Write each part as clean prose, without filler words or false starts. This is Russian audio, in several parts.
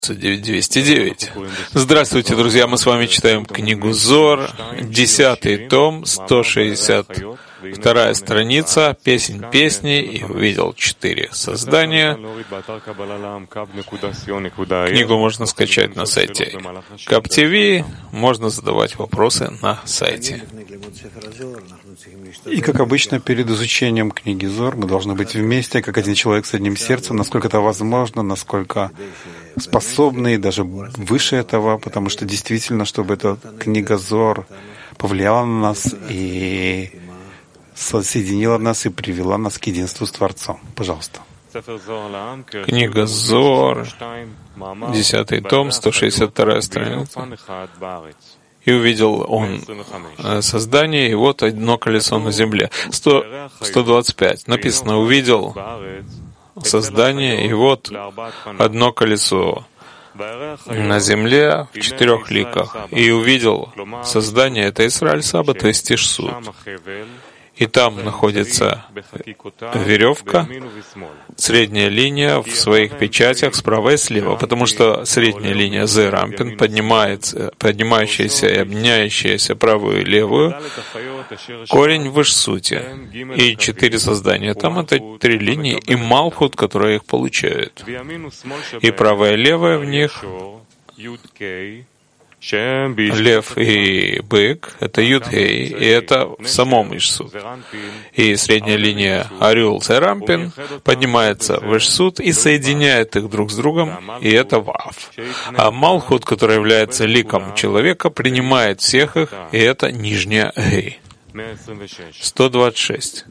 209. Здравствуйте, друзья! Мы с вами читаем книгу Зор, 10 том, 162 страница, «Песнь песни», и увидел 4 создания. Книгу можно скачать на сайте КапТВ, можно задавать вопросы на сайте. И, как обычно, перед изучением книги Зор мы должны быть вместе, как один человек с одним сердцем, насколько это возможно, насколько способны, и даже выше этого, потому что действительно, чтобы эта книга Зор повлияла на нас и соединила нас и привела нас к единству с Творцом. Пожалуйста. Книга Зор, 10 том, 162 страница. И увидел он создание, и вот одно колесо на земле. 125. Написано, увидел создание, и вот одно колесо на земле в 4 ликах. И увидел создание, это Исраиль Саба, то есть Тишсут. И там находится веревка, средняя линия в своих печатях справа и слева, потому что средняя линия Зерампин, поднимающаяся и обменяющаяся правую и левую, корень в Ишсуте. И 4 создания там — это 3 линии, и Малхут, которые их получают. И правая и левая в них — Лев и бык — это Юдхей, и это в самом Ишсут. И средняя линия Орел Зерампин поднимается в Ишсут и соединяет их друг с другом, и это Вав. А Малхут, который является ликом человека, принимает всех их, и это нижняя Гей. 126.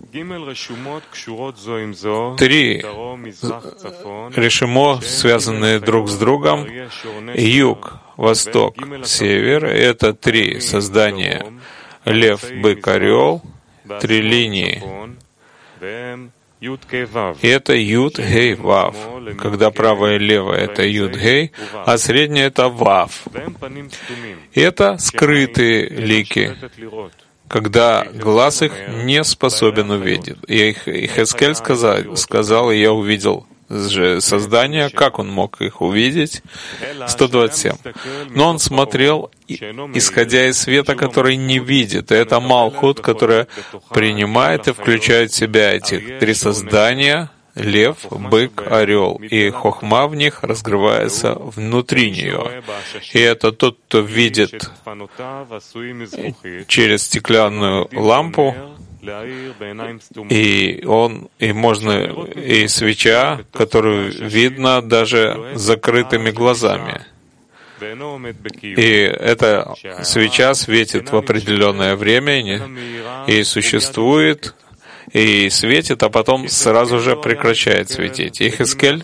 3 решимо, связанные друг с другом, юг, восток, север. Это 3 создания: лев, бык, орел, 3 линии. И это Юд, Гей, Вав. Когда правая и левая — это Юд, Гей, а средняя — это Вав. И это скрытые лики, когда глаз их не способен увидеть. И Хескель сказал, и я увидел же создания, как он мог их увидеть? 127. Но он смотрел, исходя из света, который не видит. И это Малхут, которая принимает и включает в себя этих 3 создания: лев, бык, орел, и хохма в них раскрывается внутри нее. И это тот, кто видит через стеклянную лампу, и свеча, которую видно даже закрытыми глазами. И эта свеча светит в определенное время и существует, и светит, а потом сразу же прекращает светить. И Хескель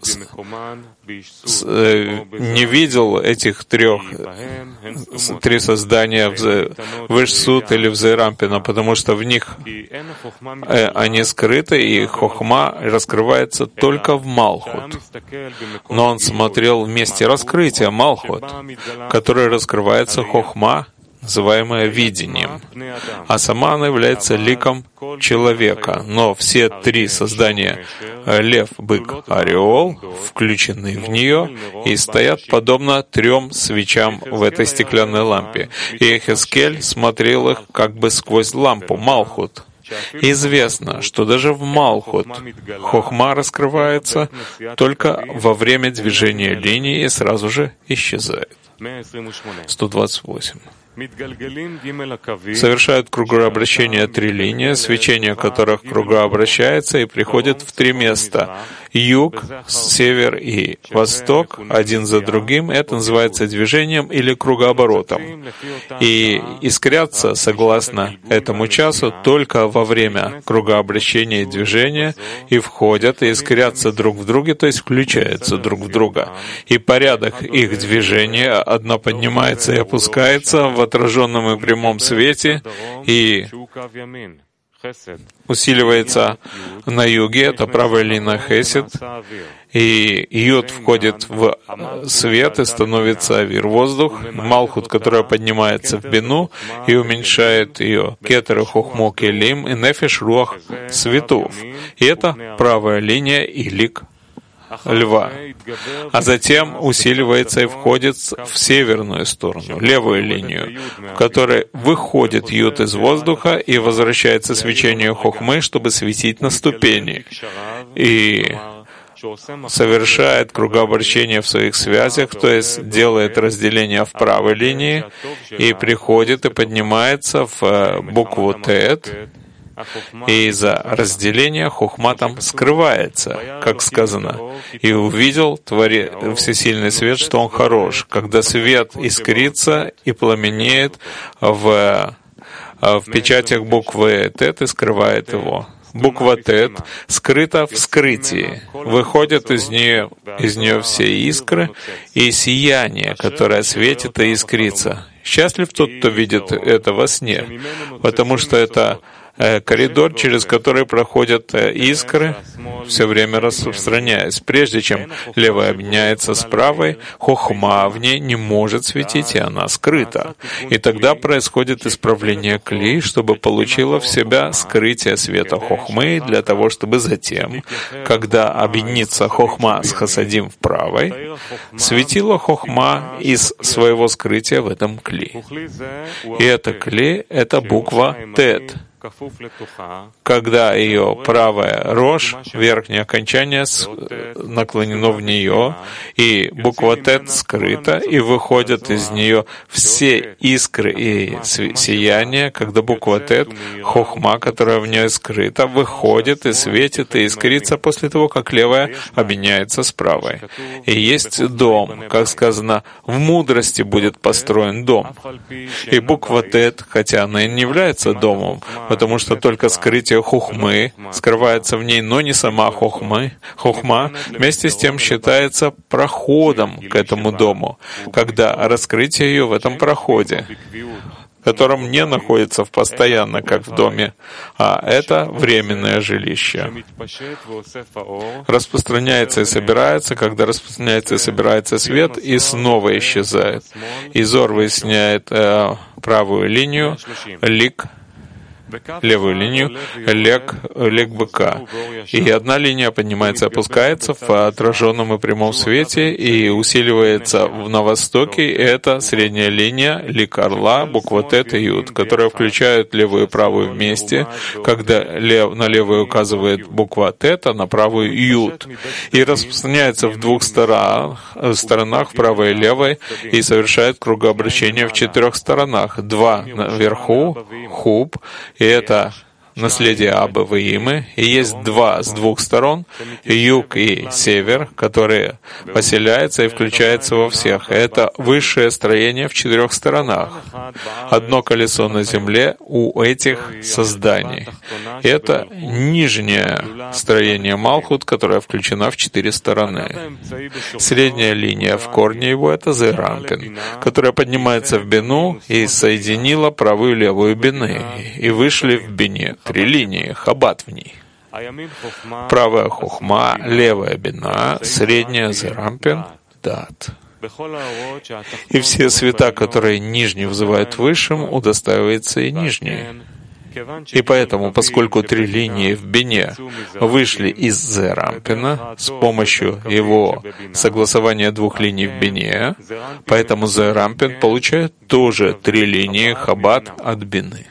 не видел этих 3 создания в Ишсут или в Зерампина, потому что в них они скрыты, и хохма раскрывается только в Малхут. Но он смотрел в месте раскрытия Малхут, который раскрывается хохма, называемое видением, а сама она является ликом человека. Но все 3 создания — лев, бык, орел — включены в нее и стоят подобно 3 свечам в этой стеклянной лампе. И Хескель смотрел их как бы сквозь лампу, Малхут. Известно, что даже в Малхут хохма раскрывается только во время движения линии и сразу же исчезает. 128. Совершают кругообращение 3 линии, свечение которых кругообращается и приходит в 3 места: юг, север и восток, один за другим. Это называется движением или кругооборотом. И искрятся, согласно этому часу, только во время кругообращения и движения, и входят и искрятся друг в друге, то есть включаются друг в друга. И порядок их движения: одно поднимается и опускается в отраженном и прямом свете, и усиливается на юге, это правая линия Хесед, и Юд входит в свет и становится Авир, воздух, Малхут, которая поднимается в Бину и уменьшает ее, Кетер и Хохмо Келим, и Нефеш Руах светов. И это правая линия и лик льва, а затем усиливается и входит в северную сторону, левую линию, в которой выходит Юд из воздуха и возвращается свечение Хохмы, чтобы светить на ступени, и совершает кругообращение в своих связях, то есть делает разделение в правой линии, и приходит и поднимается в букву Тет, и из-за разделения Хохма там скрывается, как сказано. «И увидел всесильный свет, что он хорош, когда свет искрится и пламенеет в печатях буквы Тет и скрывает его». Буква Тет скрыта в скрытии. Выходят из нее все искры и сияние, которое светит и искрится. Счастлив тот, кто видит это во сне, потому что это коридор, через который проходят искры, все время распространяясь. Прежде чем левая объединяется с правой, хохма в ней не может светить, и она скрыта. И тогда происходит исправление кли, чтобы получила в себя скрытие света хохмы, для того, чтобы затем, когда объединится хохма с хасадим в правой, светила хохма из своего скрытия в этом кли. И это кли — это буква Тет, когда ее правая рожь, верхнее окончание наклонено в нее, и буква Тет скрыта, и выходят из нее все искры и сияния, когда буква Тет, хохма, которая в ней скрыта, выходит и светит и искрится после того, как левая объединяется с правой. И есть дом, как сказано, в мудрости будет построен дом. И буква Тет, хотя она и не является домом, потому что только скрытие хохмы скрывается в ней, но не сама хохма, вместе с тем считается проходом к этому дому, когда раскрытие ее в этом проходе, в котором не находится постоянно, как в доме, а это временное жилище. Распространяется и собирается, когда распространяется и собирается свет, и снова исчезает. И Зор выясняет правую линию, лик, левую линию, лек быка. И одна линия поднимается и опускается в отраженном и прямом свете и усиливается на востоке. И это средняя линия, лик орла, буква Тет и Юд, которая включает левую и правую вместе, когда на левую указывает буква Тет, а на правую Юд. И распространяется в двух сторонах, правой и левой, и совершает кругообращение в 4 сторонах. 2 наверху, хуб, и это наследие Абы Ваимы, и есть 2 с 2 сторон, юг и север, которые поселяются и включаются во всех. Это высшее строение в 4 сторонах. Одно колесо на земле у этих созданий. Это нижнее строение Малхут, которое включено в 4 стороны. Средняя линия в корне его — это Зерампин, которая поднимается в Бину и соединила правую и левую Бины, и вышли в Бине 3 линии, хаббат в ней. Правая хохма, левая бина, средняя Зерампин, дат. И все света, которые нижний вызывают высшим, удостаивается и нижний. И поэтому, поскольку 3 линии в бине вышли из Зерампина с помощью его согласования 2 линий в бине, поэтому Зерампин получает тоже 3 линии хаббат от бины.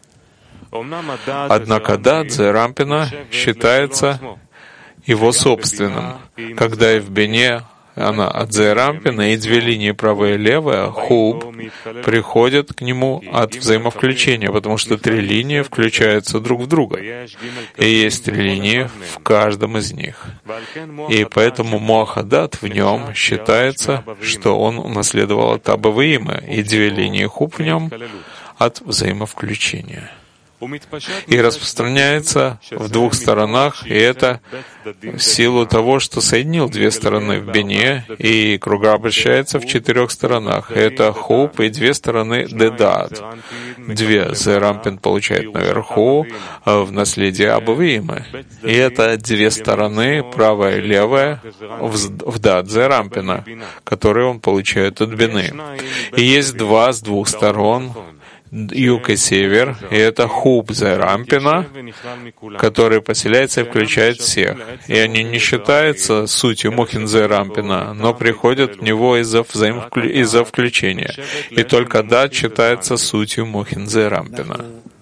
Однако дат Зерампина считается его собственным, когда и в бине она от Зерампина, и 2 линии правая и левая, хуб, приходят к нему от взаимовключения, потому что 3 линии включаются друг в друга. И есть 3 линии в каждом из них. И поэтому Моахадат в нем считается, что он унаследовал от Аба Ваимы, и 2 линии хуб в нем от взаимовключения. И распространяется в 2 сторонах, и это в силу того, что соединил 2 стороны в бине, и кругообращается в 4 сторонах. Это хуб и 2 стороны дедат. 2 Зерампин получает наверху в наследие Аба Ваимы. И это 2 стороны, правая и левая, в дат Зерампина, которые он получает от бины. И есть 2 с 2 сторон, юг и север, и это Хуб Зерампина, который поселяется и включает всех. И они не считаются сутью Мухин Зерампина, но приходят в него из-за включения. И только Дат считается сутью Мухин Зерампина.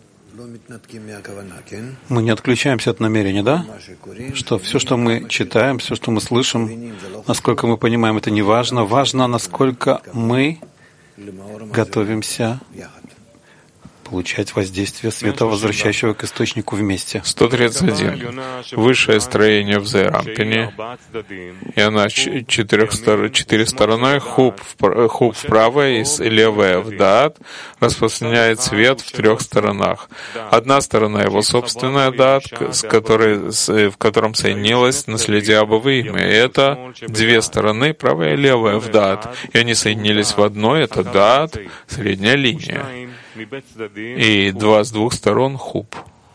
Мы не отключаемся от намерения, да? Что все, что мы читаем, все, что мы слышим, насколько мы понимаем, это не важно. Важно, насколько мы готовимся получать воздействие света, возвращающего к источнику вместе. 131. Высшее строение в Зерампине, и она четыре стороны, хуб вправо и левая в Даат, распространяет свет в 3 сторонах. Одна сторона его собственная Даат, в котором соединилось наследие Абавы имя. И это 2 стороны, правая и левая в Даат. И они соединились в одной, это Даат, средняя линия. И 2 с 2 сторон Хуб.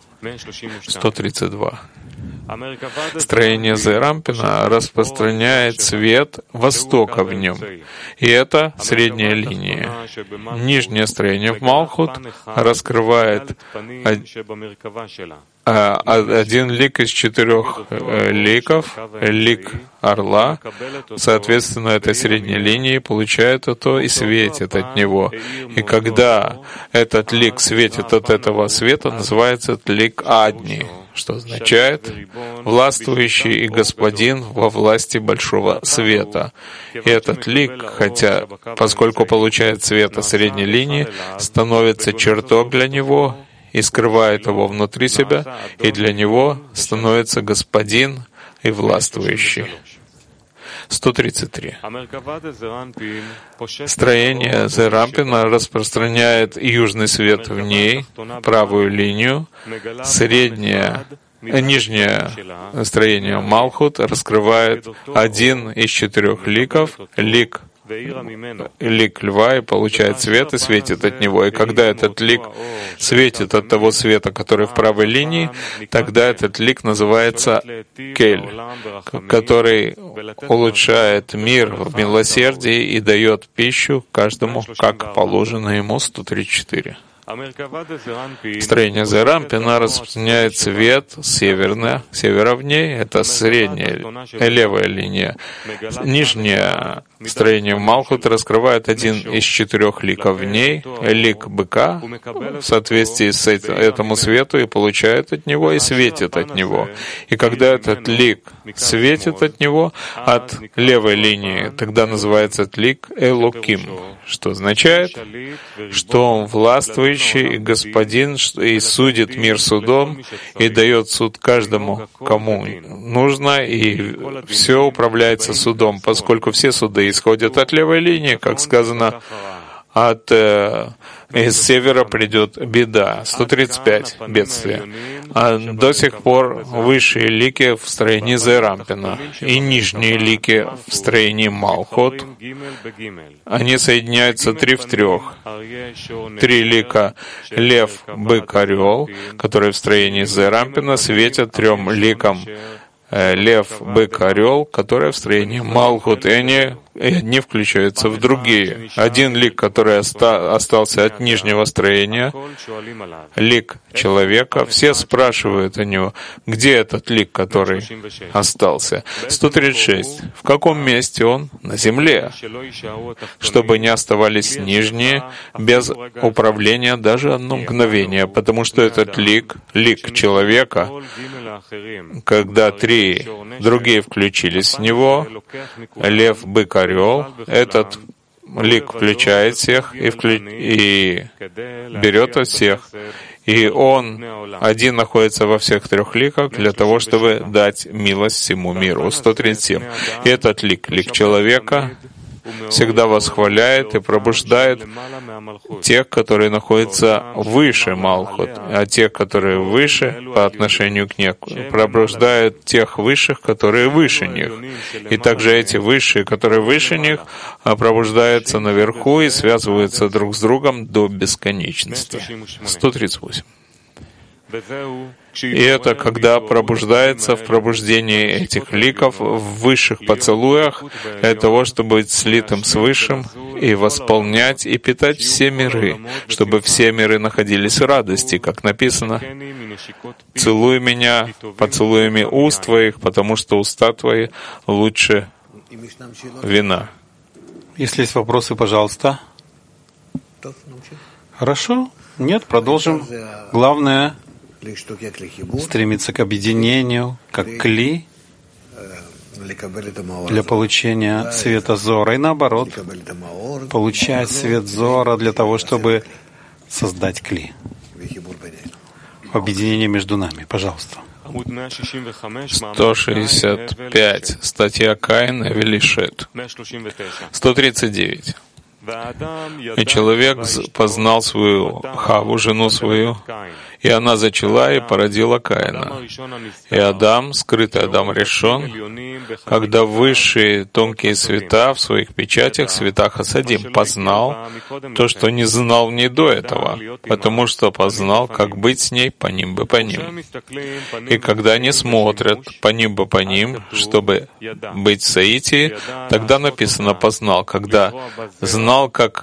132. Строение Зерампина распространяет свет востока в нем. И это средняя линия. Нижнее строение в Малхут раскрывает один лик из 4 ликов, лик орла, соответственно, этой средней линии получает это и светит от него. И когда этот лик светит от этого света, называется этот лик Адни, что означает «властвующий и господин во власти большого света». И этот лик, поскольку получает свет от средней линии, становится чертог для него и скрывает его внутри себя, и для него становится господин и властвующий. 133. Строение Зерампина распространяет южный свет в ней, правую линию, нижнее строение Малхут раскрывает один из 4 ликов, лик льва, и получает свет и светит от него. И когда этот лик светит от того света, который в правой линии, тогда этот лик называется Кель, который улучшает мир в милосердии и дает пищу каждому, как положено ему. 134. Строение Зерампина распространяет свет с севера в ней, это средняя, левая линия. Нижнее строение Малхут раскрывает один из 4 ликов в ней, лик быка, в соответствии с этому свету, и получает от него и светит от него. И когда этот лик светит от него, от левой линии, тогда называется этот лик Элоким, что означает, что он властвующий и господин, и судит мир судом, и дает суд каждому, кому нужно, и все управляется судом, поскольку все суды исходят от левой линии, как сказано, из севера придет беда. 135. Бедствие. А до сих пор высшие лики в строении Зерампина и нижние лики в строении Малхот, они соединяются 3 в 3. 3 лика лев, бык, орел, которые в строении Зерампина светят 3 ликам лев, бык, орел, которые в строении Малхут, и одни включаются в другие. Один лик, который остался от нижнего строения, лик человека, все спрашивают о него, где этот лик, который остался. 136. В каком месте он? На земле. Чтобы не оставались нижние без управления даже одно мгновение, потому что этот лик человека, когда 3 другие включились в него, лев, бык, орел, этот лик включает всех и берет от всех. И он один находится во всех 3 ликах для того, чтобы дать милость всему миру. 137. И этот лик человека, всегда восхваляет и пробуждает тех, которые находятся выше Малхут, а те, которые выше по отношению к ним, пробуждают тех высших, которые выше них. И также эти высшие, которые выше них, пробуждаются наверху и связываются друг с другом до бесконечности. 138. И это когда пробуждается в пробуждении этих ликов в высших поцелуях для того, чтобы быть слитым с Высшим и восполнять и питать все миры, чтобы все миры находились в радости, как написано: «Целуй меня поцелуями уст твоих, потому что уста твои лучше вина». Если есть вопросы, пожалуйста. Хорошо? Нет, продолжим. Главное — стремиться к объединению, как кли, для получения света Зора. И наоборот, получать свет Зора для того, чтобы создать кли. Объединение между нами. Пожалуйста. 165. Статья Каин и Велишет. 139. И человек познал свою Хаву, жену свою, и она зачала и породила Каина. И Адам, скрытый Адам Ришон, когда высшие тонкие света в своих печатях, света Хасадим, познал то, что не знал в ней до этого, потому что познал, как быть с ней паним бы паним. И когда они смотрят паним бы паним, чтобы быть в соитии, тогда написано «познал», когда знал, как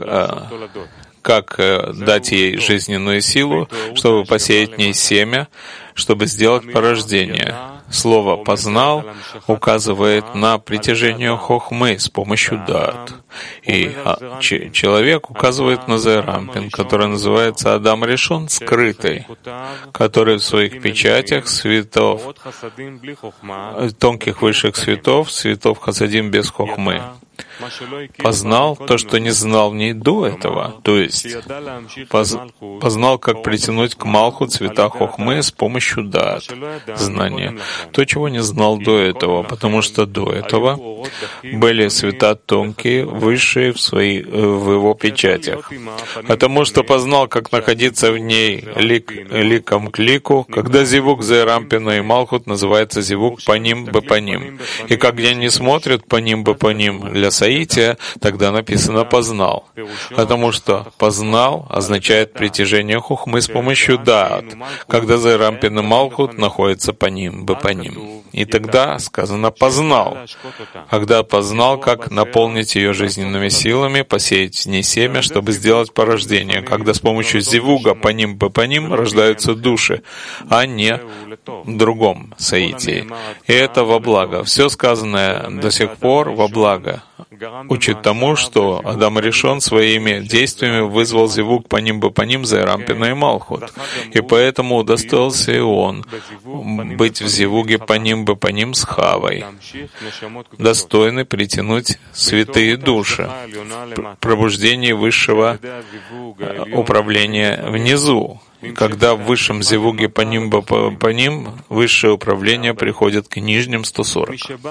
дать ей жизненную силу, чтобы посеять в ней семя, чтобы сделать порождение. Слово «познал» указывает на притяжение хохмы с помощью дат. И человек указывает на Зерампин, который называется Адам Ришон, скрытый, который в своих печатях светов, тонких высших светов Хасадим без хохмы, познал то, что не знал в ней до этого, то есть познал, как притянуть к Малху цвета хохмы с помощью дат, знания, то, чего не знал до этого, потому что до этого были света тонкие, высшие в его печатях. Потому что познал, как находиться в ней ликом к лику, когда зивук Зерампина и Малхут называется зивук паним бы паним. И когда не смотрят паним бы паним для соития, тогда написано «познал». Потому что «познал» означает притяжение хухмы с помощью дат, когда Зерампин и Малхут находятся паним бы паним. И тогда сказано «познал», когда познал, как наполнить ее жизненными силами, посеять в ней семя, чтобы сделать порождение, когда с помощью зивуга паним бы паним рождаются души, а не в другом соитии. И это во благо. Все сказанное до сих пор во благо учит тому, что Адам Ришон своими действиями вызвал зивук паним бы паним Зерампина и Малхут. И поэтому удостоился и он быть в зивуге паним бы паним с Хавой, достойный притянуть святые души, пробуждение высшего управления внизу. Когда в высшем зивуге паним бы паним, высшее управление приходит к нижним 140.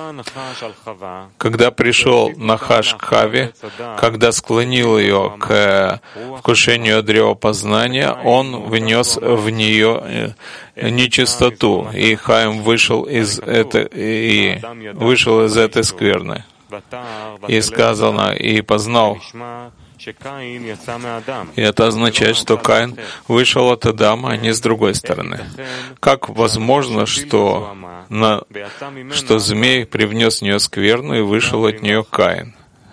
Когда пришел Нахаш к Хаве, когда склонил ее к вкушению древа познания, он внес в нее нечистоту, и Хаим вышел из этой скверны. И сказано, и познал. И это означает, что Каин вышел от Адама, а не с другой стороны. Как возможно, что змей привнес в нее скверну и вышел от нее Каин?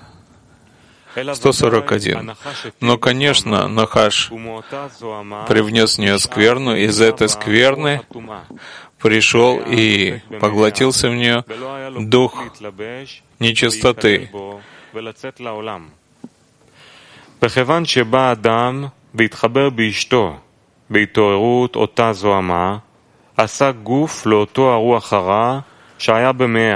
141. Но, конечно, Нахаш привнес в нее скверну, из этой скверны пришел и поглотился в нее дух нечистоты. וכיוון שבא אדם והתחבר באשתו בהתעוררות אותה זוהמה, עשה גוף לאותו הרוח הרע שהיה במאה.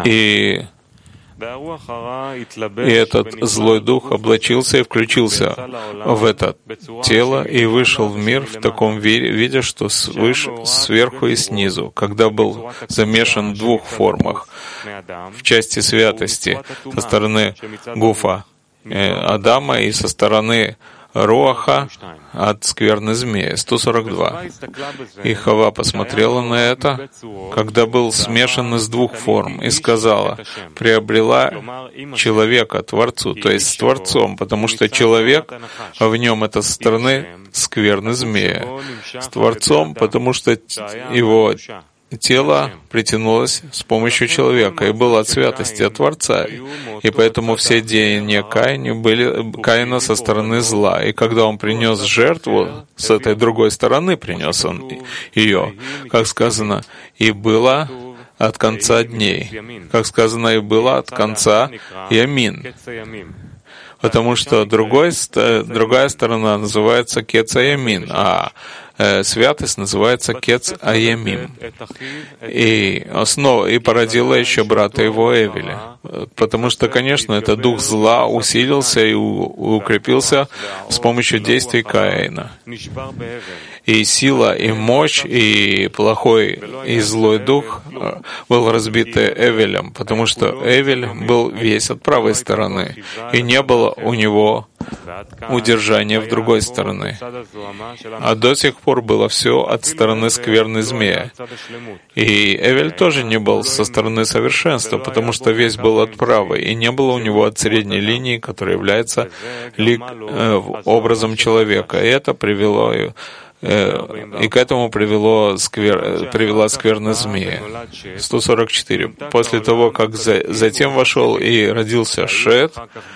И этот злой дух облачился и включился в это тело и вышел в мир в таком виде, что сверху и снизу, когда был замешан в двух формах. В части святости со стороны Гуфа Адама и со стороны Роаха от скверны змеи. 142. И Хава посмотрела на это, когда был смешан из двух форм, и сказала: приобрела человека Творцу, то есть с Творцом, потому что человек, в нем это со стороны скверны змеи. С Творцом, потому что его тело притянулось с помощью человека и было от святости, от Творца. И поэтому все деяния Каина со стороны зла. И когда он принес жертву, с этой другой стороны принес он ее, как сказано, и было от конца дней. Как сказано, и было от конца Ямин. Потому что другая сторона называется Кец Аямин, а святость называется Кец Аямим. И породила еще брата его Эвеля. Потому что, конечно, этот дух зла усилился и укрепился с помощью действий Каина. И сила, и мощь, и плохой, и злой дух был разбиты Эвелем, потому что Эвель был весь от правой стороны, и не было у него удержания в другой стороны. А до сих пор было все от стороны скверны змея. И Эвель тоже не был со стороны совершенства, потому что весь был от правой, и не было у него от средней линии, которая является образом человека. И это привело и к этому привела скверна змея. 144. После того, как затем вошел и родился Шет,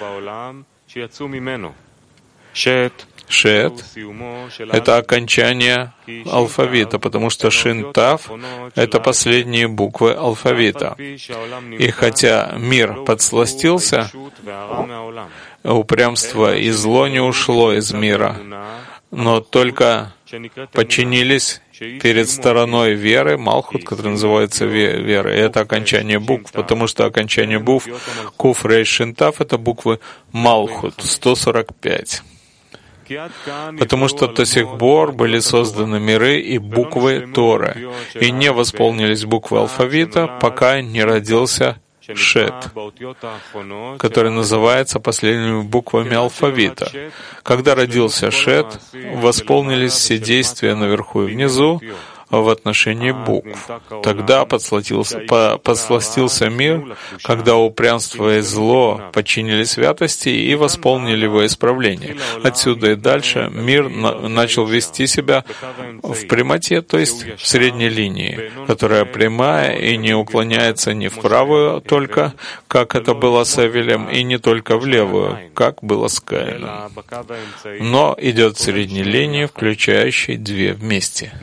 Шет — это окончание алфавита, потому что Шин Тав — это последние буквы алфавита. И хотя мир подсластился, упрямство и зло не ушло из мира, но только подчинились перед стороной веры, Малхут, который называется верой. Это окончание букв, потому что окончание букв Куф, Рейш, Шин, Тав — это буквы Малхут, 145. Потому что до сих пор были созданы миры и буквы Торы, и не восполнились буквы алфавита, пока не родился Шет, который называется последними буквами алфавита. Когда родился Шет, восполнились все действия наверху и внизу в отношении букв. Тогда подсластился мир, когда упрямство и зло подчинили святости и восполнили его исправление. Отсюда и дальше мир начал вести себя в прямоте, то есть в средней линии, которая прямая и не уклоняется ни в правую только, как это было с Эвелем, и не только в левую, как было с Каином, но идет в средней линии, включающей две вместе.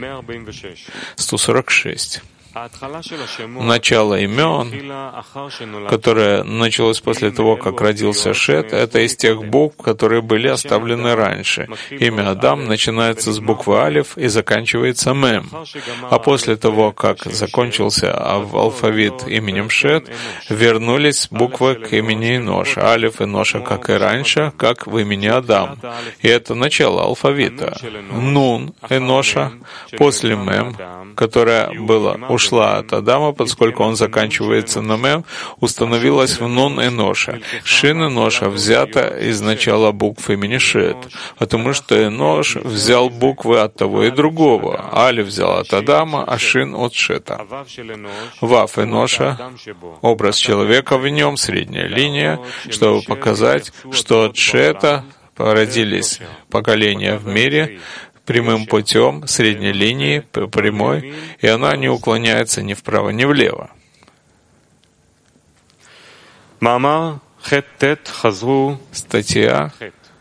146. Начало имен, которое началось после того, как родился Шет, это из тех букв, которые были оставлены раньше. Имя Адам начинается с буквы Алиф и заканчивается Мем. А после того, как закончился алфавит именем Шет, вернулись буквы к имени Эноша. Алиф и Эноша, как и раньше, как в имени Адам. И это начало алфавита. Нун Эноша после Мем, которая ушла от Адама, поскольку он заканчивается на Мем, установилась в Нун Эноша. Шин Эноша взята из начала букв имени Шет, потому что Энош взял буквы от того и другого. Али взял от Адама, а Шин от Шета. Вав Эноша — образ человека в нем, средняя линия, чтобы показать, что от Шета породились поколения в мире, прямым путем, средней линии, прямой, и она не уклоняется ни вправо, ни влево. Статья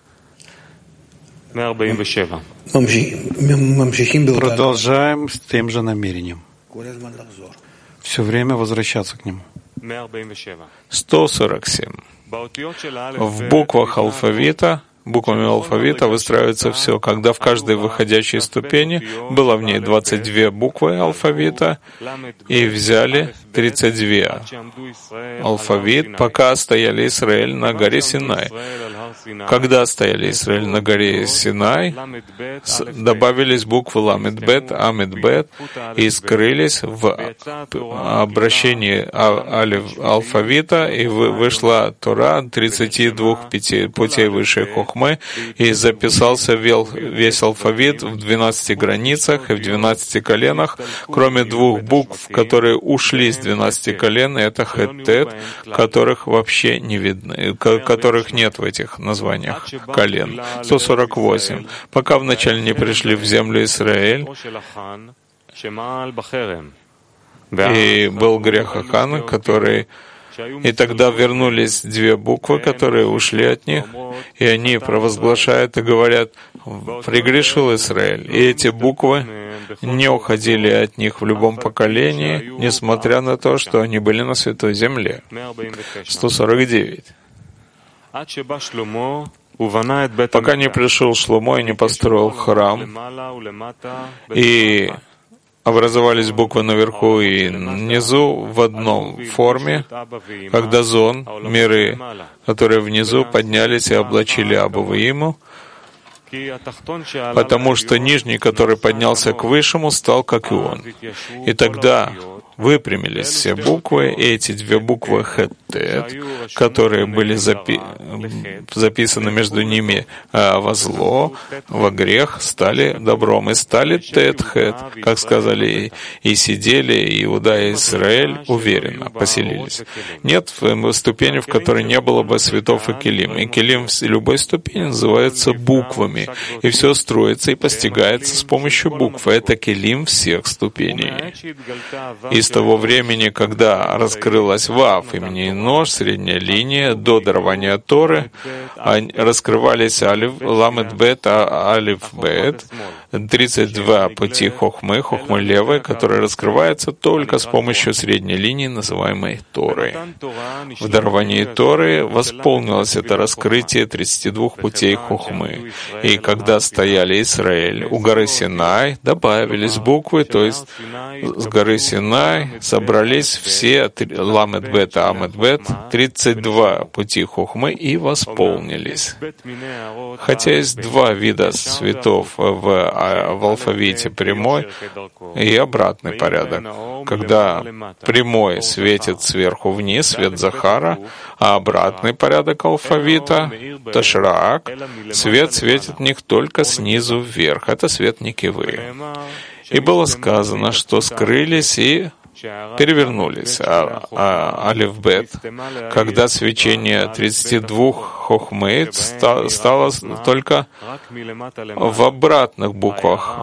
147. Продолжаем с тем же намерением. Все время возвращаться к нему. 147. В буквах алфавита Буквами алфавита выстраивается все, когда в каждой выходящей ступени было в ней 22 буквы алфавита, и взяли 32 алфавит, пока стояли Израиль на горе Синай. Когда стояли Израиль на горе Синай, добавились буквы Ламед-Бет, Амед-Бет и скрылись в обращении алфавита, и вышла Тора 32 путей высшей хохмы, и записался весь алфавит в 12 границах и в 12 коленах, кроме двух букв, которые ушли с 12 колен, и это Хет, Тет, которых вообще не видно, которых нет в этих названиях колен. 148. Пока вначале не пришли в землю Израиль, и был грех Ахана, который... И тогда вернулись две буквы, которые ушли от них, и они провозглашают и говорят: «Прегрешил Израиль». И эти буквы не уходили от них в любом поколении, несмотря на то, что они были на Святой Земле. 149. Пока не пришел Шломо и не построил храм, и образовались буквы наверху и внизу в одном форме, когда зон, миры, которые внизу, поднялись и облачили Абу Ваиму, потому что нижний, который поднялся к высшему, стал как и он. И тогда выпрямились все буквы, и эти две буквы Хет-Тет, которые были записаны между ними во зло, во грех, стали добром, и стали Тет-Хет, как сказали, и сидели Иуда и Израиль уверенно, поселились. Нет ступени, в которой не было бы светов и келим. И келим в любой ступени называется буквами, и все строится и постигается с помощью букв. Это келим всех ступеней. И с того времени, когда раскрылась Вав, имени Нож, средняя линия, до дарования Торы, раскрывались Ламед-Бет, Алиф-Бет, 32 пути хохмы, хохмы левой, которые раскрываются только с помощью средней линии, называемой Торой. В даровании Торы восполнилось это раскрытие 32 путей хохмы. И когда стояли Израиль у горы Синай, добавились буквы, то есть с горы Синай собрались все Ламед-Бет, Амед-Бет, 32 пути хохмы и восполнились. Хотя есть два вида цветов в алфавите: прямой и обратный порядок. Когда прямой светит сверху вниз, свет Захара, а обратный порядок алфавита, Ташрак, свет светит в них только снизу вверх. Это свет Никивы. И было сказано, что скрылись и перевернулись. Алиф-Бет, когда свечение 32 хохмы стало только в обратных буквах.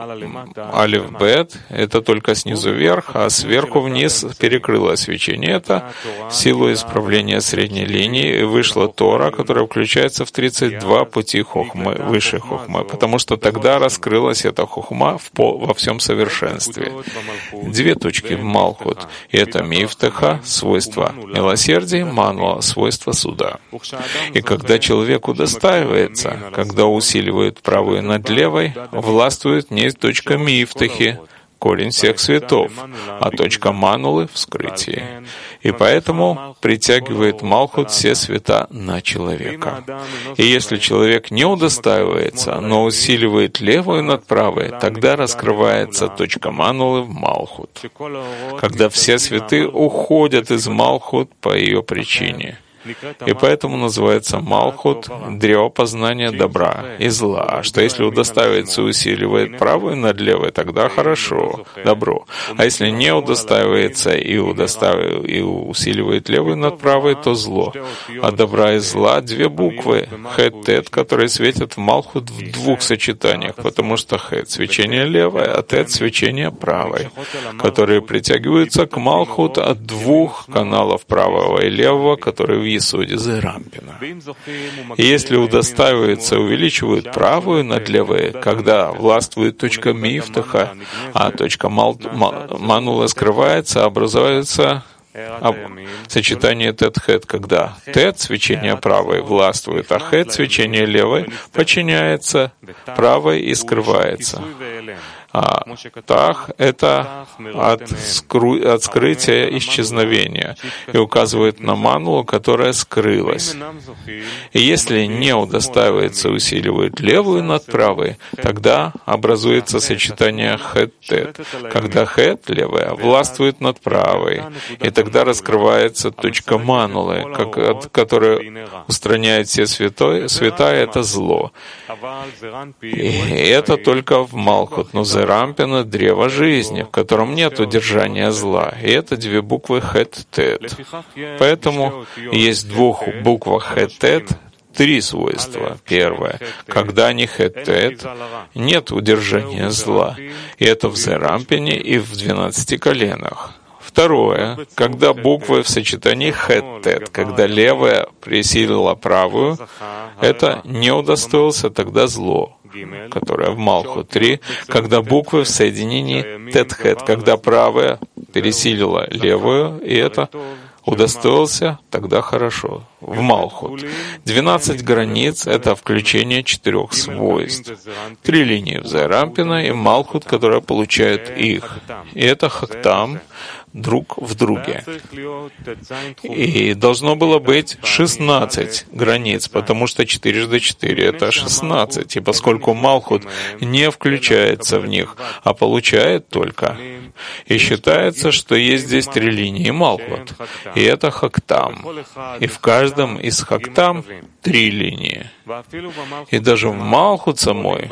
Алиф-Бет — это только снизу вверх, а сверху вниз перекрыло свечение. Это силу исправления средней линии, и вышла Тора, которая включается в 32 пути хохмы, высшей хохмы, потому что тогда раскрылась эта хохма во всем совершенстве. Две точки в Малхут, и это Мифтаха, свойство милосердия, Мануа, свойство суда. И когда человек удостаивается, когда усиливает правую над левой, властвует не точка Мифтахи, корень всех светов, а точка Манулы — вскрытие. И поэтому притягивает Малхут все света на человека. И если человек не удостаивается, но усиливает левую над правой, тогда раскрывается точка Манулы в Малхут, когда все светы уходят из Малхут по ее причине. И поэтому называется Малхут древо познания добра и зла, что если удостаивается и усиливает правую над левой, тогда хорошо, добро. А если не удостаивается и усиливает левую над правой, то зло. А добра и зла — две буквы Хет-Тет, которые светят в Малхут в двух сочетаниях, потому что Хет — свечение левое, а Тет — свечение правой, которые притягиваются к Малхут от двух каналов правого и левого, которые в Исуде Зерампина. И если удостаиваются, увеличивают правую над левой, когда властвует точка Мифтаха, а точка Манула скрывается, образуется сочетание Тет-Хет, когда Тет, свечение правой, властвует, а Хет, свечение левой, подчиняется правой и скрывается. А тах — это от скрытия исчезновения и указывает на манулу, которая скрылась. И если не удостаивается, усиливает левую над правой, тогда образуется сочетание хэт-тет, когда хэт, левая, властвует над правой, и тогда раскрывается точка манулы, которая устраняет все света, это зло. И это только в Малхут, но Зерампина — древо жизни, в котором нет удержания зла. И это две буквы хэт-тет. Поэтому есть в двух буквах хэт-тет три свойства. Первое. Когда не хэт-тет, нет удержания зла. И это в Зерампине и в 12 коленах. Второе. Когда буквы в сочетании хэт-тет, когда левая пресилила правую, это не удостоился тогда зло, которое в Малхут. 3. Когда буквы в соединении тет-хэт, когда правая пересилила левую, и это удостоился, тогда хорошо, в Малхут. 12 границ — это включение 4 свойств. 3 линии в Зерампина и Малхут, которая получает их. И это хактам друг в друге. И должно было быть 16 границ, потому что 4×4 — это 16. И поскольку Малхут не включается в них, а получает только, и считается, что есть здесь 3 линии Малхут. И это хактам. И в каждом из хактам 3 линии. И даже в Малхут самой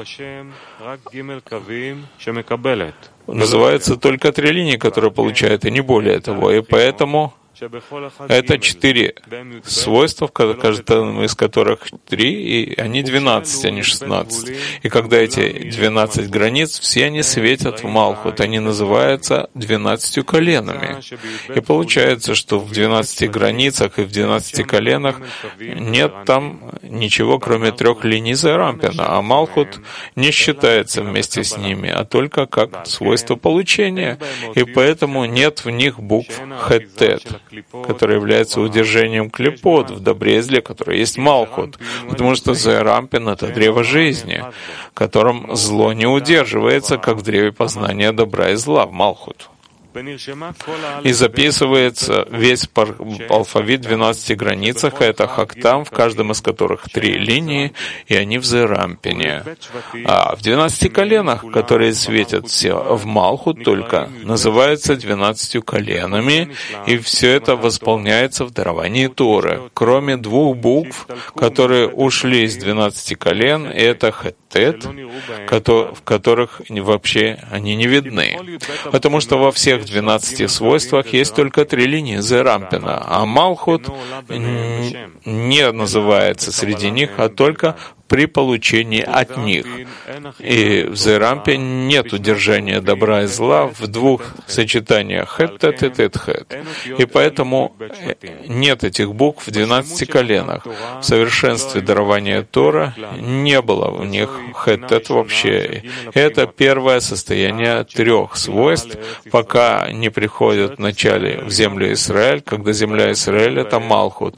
называется только 3 линии, которые получают, и не более того. И поэтому это 4 свойства, каждое из которых 3, и они 12, а не 16. И когда эти 12 границ, все они светят в Малхут, они называются 12 коленами. И получается, что в 12 границах и в 12 коленах нет там ничего, кроме 3 линий Зерампина, а Малхут не считается вместе с ними, а только как свойство получения. И поэтому нет в них букв хэт-тет, который является удержанием клипот в добре и зле, который есть Малхут, потому что Зерампин — это древо жизни, в котором зло не удерживается, как в древе познания добра и зла в Малхут. И записывается весь алфавит в 12 границах, а это хактам, в каждом из которых 3 линии, и они в Зерампине. А в 12 коленах, которые светят все в Малхут только, называются 12 коленами, и все это восполняется в даровании Торы, кроме 2 букв, которые ушли из 12 колен, и это хэт-тет, в которых вообще они не видны. Потому что во всех 12 свойствах есть только 3 линии Зерампина, а Малхут не называется среди них, а только при получении от них. И в Зерампе нет удержания добра и зла в 2 сочетаниях хэт-тет и тет-хэт. И поэтому нет этих букв в 12 коленах. В совершенстве дарования Тора не было в них хэт-тет вообще. Это первое состояние 3 свойств, пока не приходят вначале в землю Израиль, когда земля Израиль — это Малхут.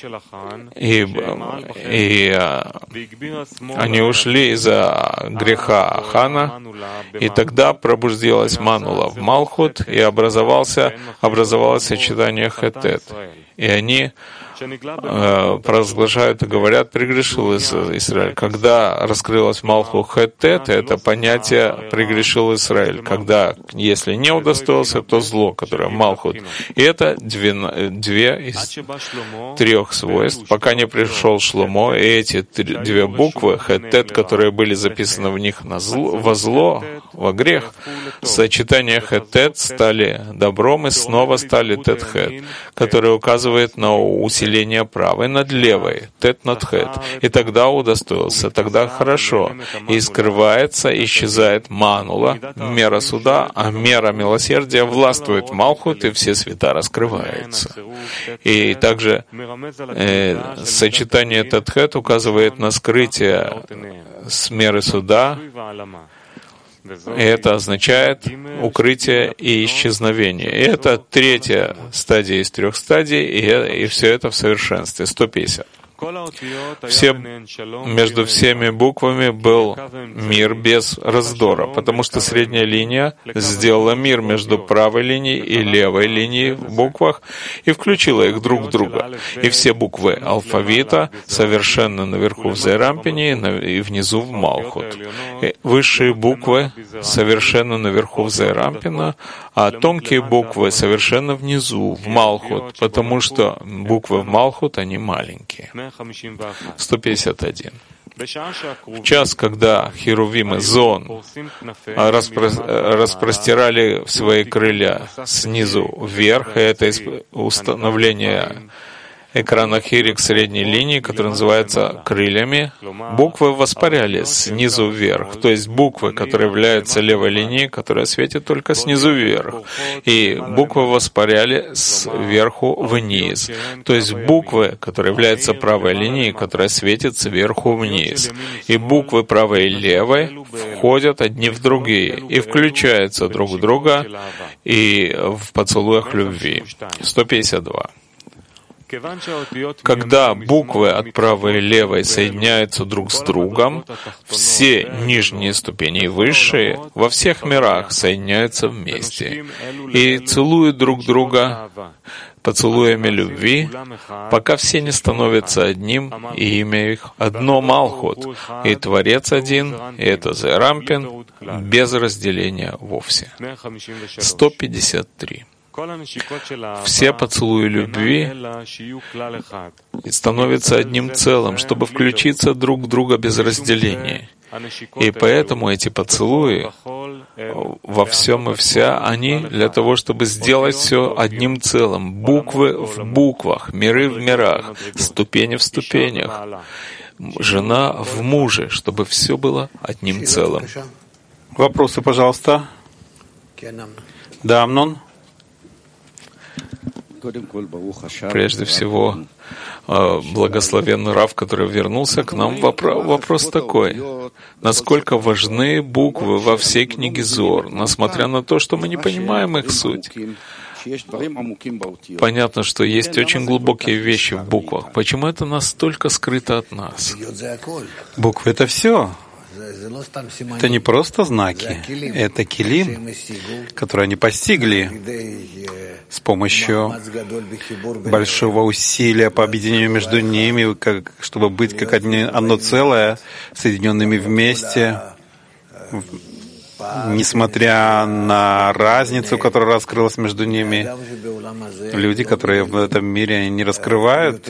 И они ушли из-за греха Хана, и тогда пробудилась манула в Малхут, и образовалось сочетание хэт-тет. И они провозглашают и говорят: прегрешил Израиль. Когда раскрылась Малхут хэт-тет, это понятие прегрешил Израиль. Когда, если не удостоился, то зло, которое Малхут. И это 2 из 3 свойств, пока не пришел Шломо, и эти 2 буквы хэт-тет, которые были записаны в них во зло, во грех, сочетание хэт-тет стали добром и снова стали тет-хэт, которое указывает на усиление правой над левой, тет над хэт. И тогда удостоился, тогда хорошо. И скрывается, исчезает манула, мера суда, а мера милосердия властвует Малхут, и все света раскрываются. И также сочетание тет-хэт указывает на скрытие с меры суда, и это означает укрытие и исчезновение. И это 3-я стадия из 3 стадий, и все это в совершенстве. 150. Между всеми буквами был мир без раздора, потому что средняя линия сделала мир между правой линией и левой линией в буквах и включила их друг в друга. И все буквы алфавита совершенно наверху в Зейрампине и внизу в Малхут. И высшие буквы совершенно наверху в Зейрампина, а тонкие буквы совершенно внизу в Малхут, потому что буквы в Малхут, они маленькие. 151. В час, когда Херувим и Зон распростирали свои крылья снизу вверх, и это установление экрана Хирик средней линии, который называется крыльями, буквы воспарялись снизу вверх, то есть буквы, которые являются левой линией, которая светит только снизу вверх, и буквы воспаряли сверху вниз, то есть буквы, которые являются правой линией, которая светит сверху вниз, и буквы правой и левой входят одни в другие и включаются друг в друга и в поцелуях любви. 152. Когда буквы от правой и левой соединяются друг с другом, все нижние ступени и высшие во всех мирах соединяются вместе и целуют друг друга поцелуями любви, пока все не становятся одним, и имя их одно Малхут, и Творец один, и это Зейрампин, без разделения вовсе. 153. Все поцелуи любви становятся одним целым, чтобы включиться друг в друга без разделения. И поэтому эти поцелуи во всем и вся, они для того, чтобы сделать все одним целым. Буквы в буквах, миры в мирах, ступени в ступенях, жена в муже, чтобы все было одним целым. Вопросы, пожалуйста. Да, Амнон? Прежде всего, благословенный Рав, который вернулся к нам, вопрос такой. Насколько важны буквы во всей книге Зоар, несмотря на то, что мы не понимаем их суть? Понятно, что есть очень глубокие вещи в буквах. Почему это настолько скрыто от нас? Буквы — это все. Это не просто знаки, это килим, которые они постигли с помощью большого усилия по объединению между ними, чтобы быть как одно целое, соединенными вместе, несмотря на разницу, которая раскрылась между ними. Люди, которые в этом мире не раскрывают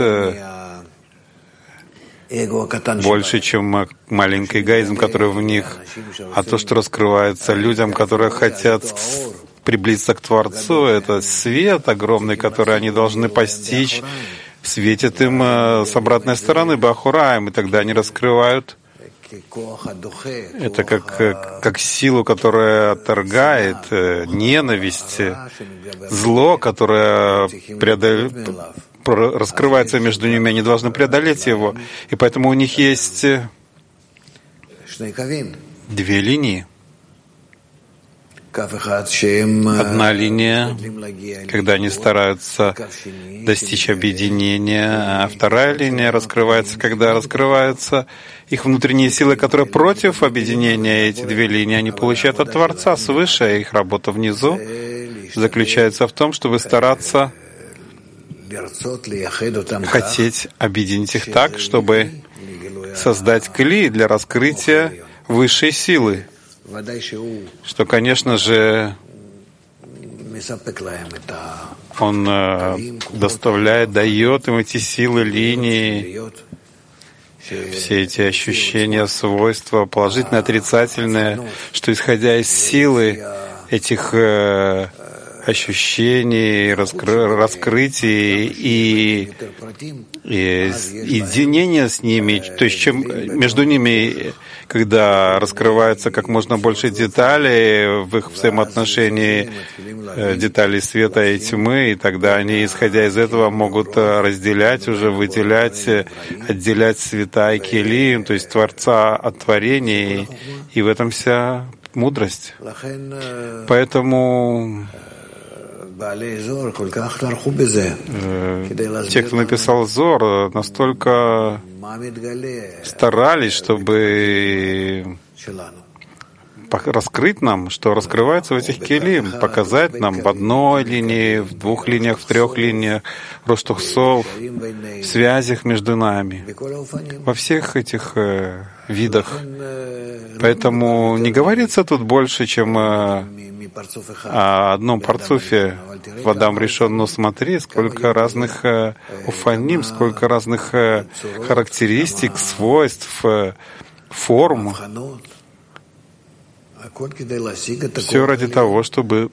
больше, чем маленький эгоизм, который в них, а то, что раскрывается людям, которые хотят приблизиться к Творцу, это свет огромный, который они должны постичь, светит им с обратной стороны, Бахураем, и тогда они раскрывают это как силу, которая отторгает ненависть, зло, которое раскрывается между ними, они должны преодолеть его. И поэтому у них есть две линии. Одна линия, когда они стараются достичь объединения, а вторая линия раскрывается, когда раскрываются их внутренние силы, которые против объединения. Эти две линии они получают от Творца свыше, а их работа внизу заключается в том, чтобы стараться хотеть объединить их так, чтобы создать кли для раскрытия высшей силы, что, конечно же, он дает им эти силы, линии, все эти ощущения, свойства, положительные, отрицательные, что, исходя из силы этих ощущений, раскрытий и единения с ними, то есть чем между ними, когда раскрывается как можно больше деталей в их взаимоотношении, деталей света и тьмы, и тогда они, исходя из этого, могут разделять, уже выделять, отделять света и келим, то есть Творца от творений, и в этом вся мудрость. Поэтому Те, кто написал Зор, настолько старались, чтобы раскрыть нам, что раскрывается в этих келим, показать нам в одной линии, в двух линиях, в трех линиях, ростухсов, в связях между нами, во всех этих видах. Поэтому не говорится тут больше, чем о одном парцуфе в Адам Ришон, но смотри, сколько разных уфаним, сколько разных характеристик, свойств, форм. Все ради того, чтобы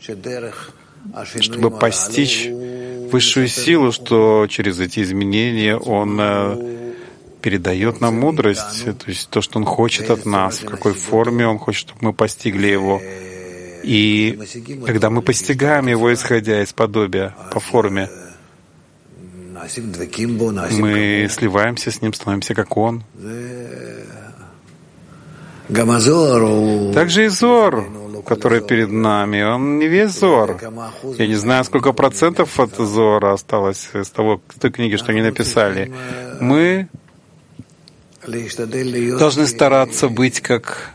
постичь высшую силу, что через эти изменения Он передает нам мудрость, то есть то, что Он хочет от нас, в какой форме Он хочет, чтобы мы постигли Его. И когда мы постигаем Его, исходя из подобия по форме, мы сливаемся с Ним, становимся как Он. Также и Зор, который перед нами, он не весь Зор. Я не знаю, сколько процентов от Зора осталось из той книги, что они написали. Мы должны стараться быть как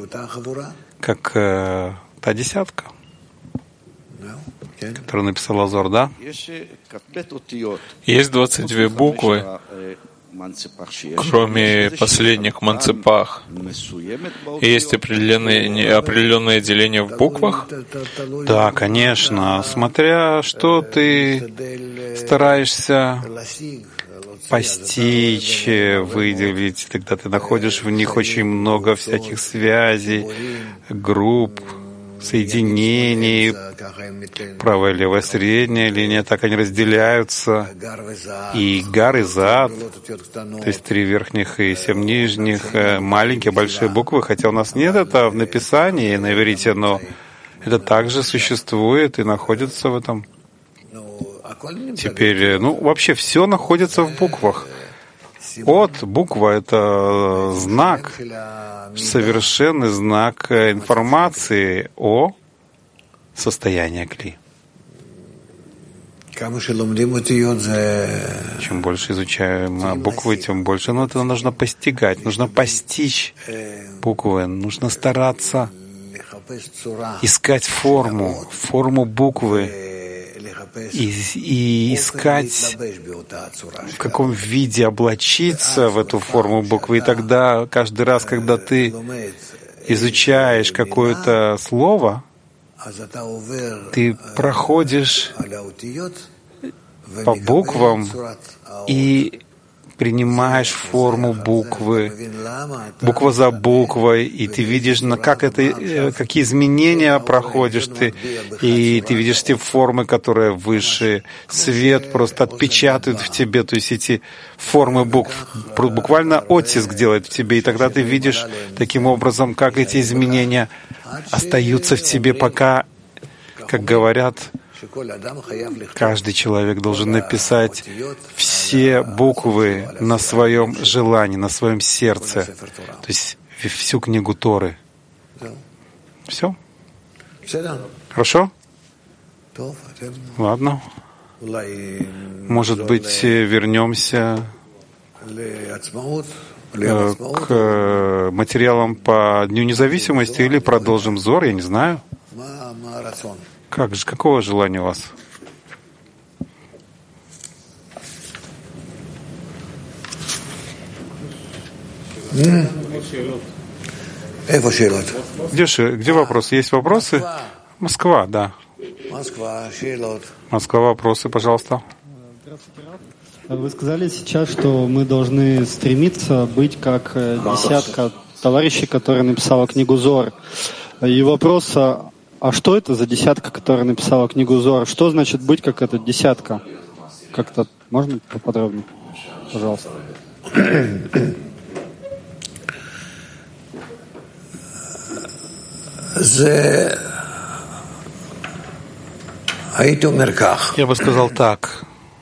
та десятка, которую написала Зор, да? Есть 22 буквы, кроме последних манцепах. Есть определенное деление в буквах? Да, конечно. Смотря что ты стараешься постичь, выделить, тогда ты находишь в них очень много всяких связей, групп, соединений, правая, левая, средняя линия, так они разделяются. И гар и зад, то есть 3 верхних и 7 нижних, маленькие, большие буквы, хотя у нас нет этого в написании на иврите, но это также существует и находится в этом. Теперь, вообще все находится в буквах. Буква — это знак, совершенный знак информации о состоянии кли. Чем больше изучаем буквы, тем больше. Но это нужно постигать, нужно постичь буквы, нужно стараться искать форму буквы, и искать, в каком виде облачиться в эту форму буквы. И тогда каждый раз, когда ты изучаешь какое-то слово, ты проходишь по буквам и принимаешь форму буквы, буква за буквой, и ты видишь, какие изменения проходишь ты, и ты видишь те формы, которые выше. Свет просто отпечатает в тебе, то есть эти формы букв, буквально оттиск делает в тебе, и тогда ты видишь таким образом, как эти изменения остаются в тебе, пока, как говорят, каждый человек должен написать все буквы на своем желании, на своем сердце, то есть всю книгу Торы. Все? Хорошо? Ладно. Может быть, вернемся к материалам по Дню независимости или продолжим Зор, я не знаю. Какого желания у вас? Где вопросы? Есть вопросы? Москва, да. Москва, вопросы, пожалуйста. Вы сказали сейчас, что мы должны стремиться быть как десятка товарищей, которые написала книгу Зор. И вопрос: а что это за десятка, которая написала книгу Зор? Что значит быть как эта десятка? Как-то можно поподробнее? Пожалуйста. Я бы сказал так.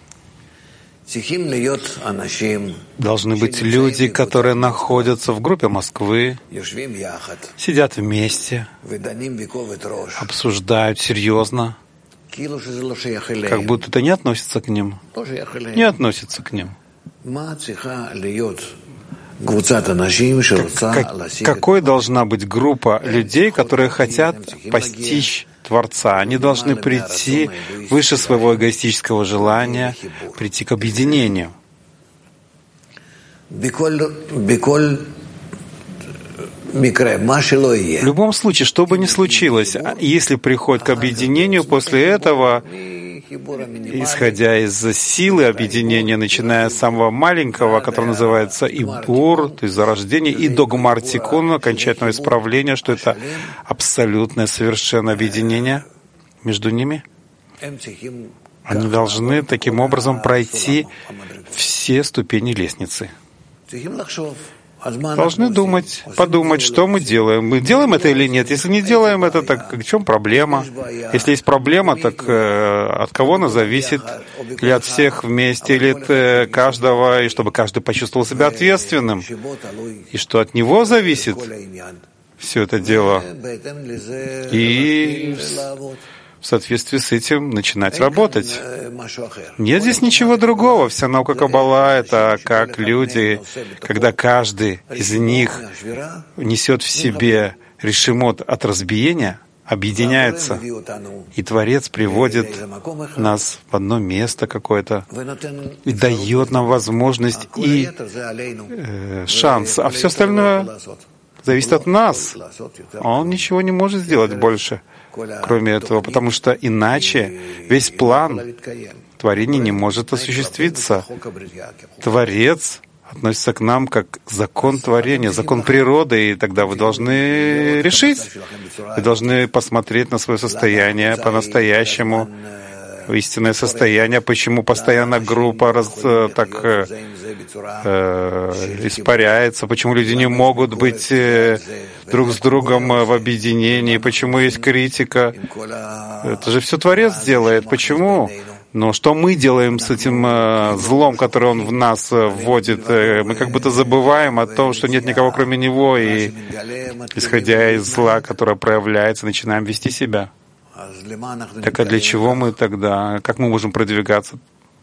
Должны быть люди, которые находятся в группе Москвы, сидят вместе, обсуждают серьезно как будто это не относится к ним. Не относится к ним. Какой должна быть группа людей, которые хотят постичь Творца? Они должны прийти выше своего эгоистического желания, прийти к объединению. В любом случае, что бы ни случилось, если приходит к объединению, после этого, исходя из силы объединения, начиная с самого маленького, который называется Ибур, то есть зарождение, и до Гмар-Тикун, окончательного исправления, что это абсолютное совершенное объединение между ними, они должны таким образом пройти все ступени лестницы. Должны подумать, что мы делаем. Мы делаем это или нет? Если не делаем это, так в чем проблема? Если есть проблема, так от кого она зависит? Или от всех вместе, или от каждого, и чтобы каждый почувствовал себя ответственным? И что от него зависит все это дело? И в соответствии с этим начинать работать. Нет здесь ничего другого. Вся наука Каббала — это как люди, когда каждый из них несет в себе решимот от разбиения, объединяется, и Творец приводит нас в одно место какое-то и дает нам возможность и шанс. А все остальное зависит от нас. Он ничего не может сделать больше, кроме этого, потому что иначе весь план творения не может осуществиться. Творец относится к нам как закон творения, закон природы, и тогда вы должны решить. Вы должны посмотреть на свое состояние по-настоящему, истинное состояние, почему постоянно группа испаряется, почему люди не могут быть друг с другом в объединении, почему есть критика. Это же все Творец делает. Почему? Но что мы делаем с этим злом, который Он в нас вводит? Мы как будто забываем о том, что нет никого кроме Него, и, исходя из зла, которое проявляется, начинаем вести себя. Так а для чего мы тогда? Как мы можем продвигаться?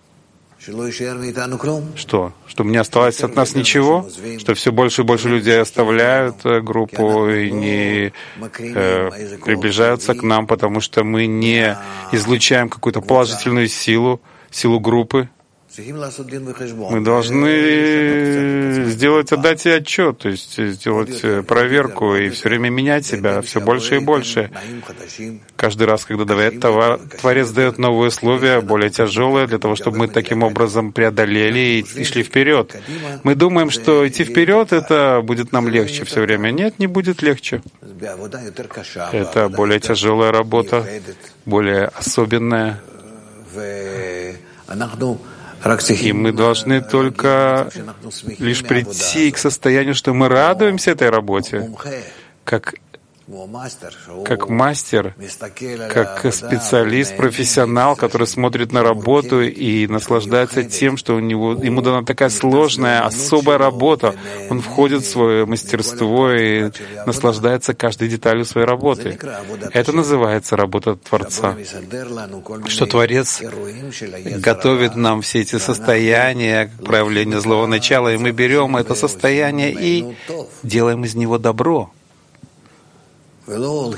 Что? Чтобы не осталось от нас ничего? Что все больше и больше людей оставляют группу и не приближаются к нам, потому что мы не излучаем какую-то положительную силу группы? Мы должны отдать себе отчет, то есть сделать проверку и все время менять себя все больше и больше. Каждый раз, когда Творец дает новые условия, более тяжелые, для того, чтобы мы таким образом преодолели и шли вперед. Мы думаем, что идти вперед, это будет нам легче все время. Нет, не будет легче. Это более тяжелая работа, более особенная. И мы должны только лишь прийти к состоянию, что мы радуемся этой работе, как мастер, как специалист, профессионал, который смотрит на работу и наслаждается тем, что ему дана такая сложная, особая работа. Он входит в свое мастерство и наслаждается каждой деталью своей работы. Это называется работа Творца. Что Творец готовит нам все эти состояния, проявления злого начала, и мы берем это состояние и делаем из него добро. А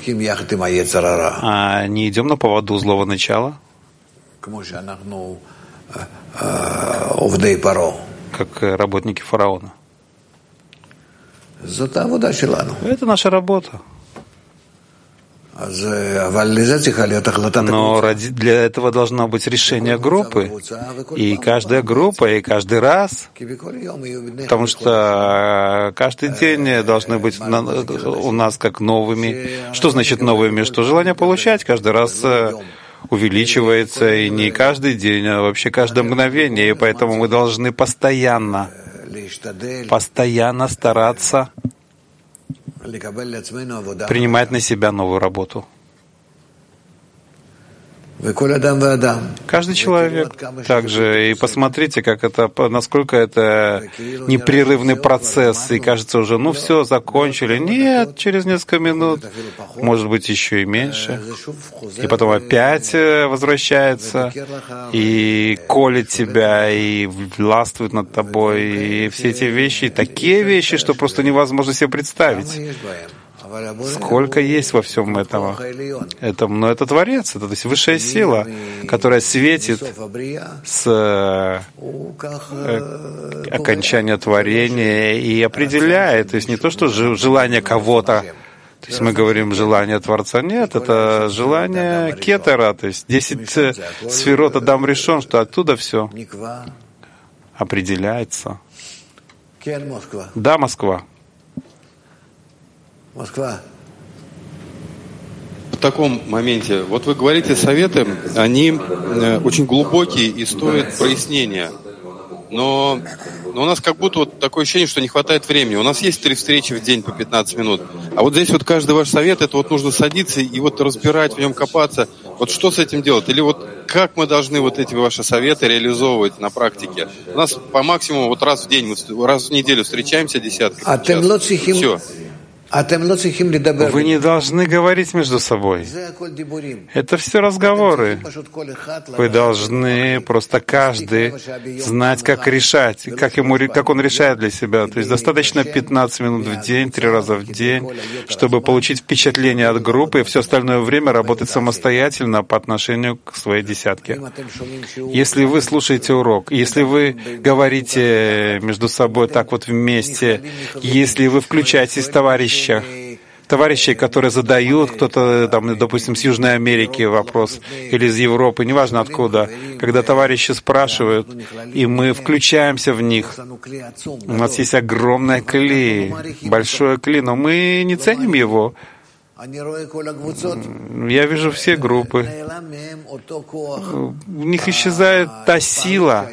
не идем на поводу злого начала, как работники фараона. Это наша работа. Но для этого должно быть решение группы. И каждая группа, и каждый раз. Потому что каждый день должны быть у нас как новыми. Что значит новыми? Что желание получать каждый раз увеличивается. И не каждый день, а вообще каждое мгновение. И поэтому мы должны постоянно стараться принимать на себя новую работу. Каждый человек также. И посмотрите, насколько это непрерывный процесс. И кажется уже, все, закончили. Нет, через несколько минут, может быть, еще и меньше. И потом опять возвращается и колет тебя, и властвует над тобой. И все эти вещи, такие вещи, что просто невозможно себе представить. Сколько есть во всем этом. Но это Творец, это, то есть высшая сила, которая светит с окончания творения и определяет. То есть не то, что желание кого-то. То есть мы говорим желание Творца. Нет, это желание Кетера. То есть 10 сферот Адам решен, что оттуда все определяется. Да, Москва. Москва. В таком моменте, вот вы говорите, советы, они очень глубокие и стоят прояснения. Но у нас как будто вот такое ощущение, что не хватает времени. У нас есть 3 встречи в день по 15 минут. А вот здесь вот каждый ваш совет, это вот нужно садиться и вот разбирать, в нем копаться. Вот что с этим делать? Или вот как мы должны вот эти ваши советы реализовывать на практике? У нас по максимуму вот раз в день, раз в неделю встречаемся десятками. Все. Вы не должны говорить между собой. Это все разговоры. Вы должны просто каждый знать, как решать, как он решает для себя. То есть достаточно 15 минут в день, 3 раза в день, чтобы получить впечатление от группы, и все остальное время работать самостоятельно по отношению к своей десятке. Если вы слушаете урок, если вы говорите между собой так вот вместе, если вы включаетесь в товарищей, которые задают, кто-то, там, допустим, с Южной Америки вопрос, или из Европы, неважно откуда, когда товарищи спрашивают, и мы включаемся в них. У нас есть огромное кли, большое кли, но мы не ценим его. Я вижу все группы. У них исчезает та сила,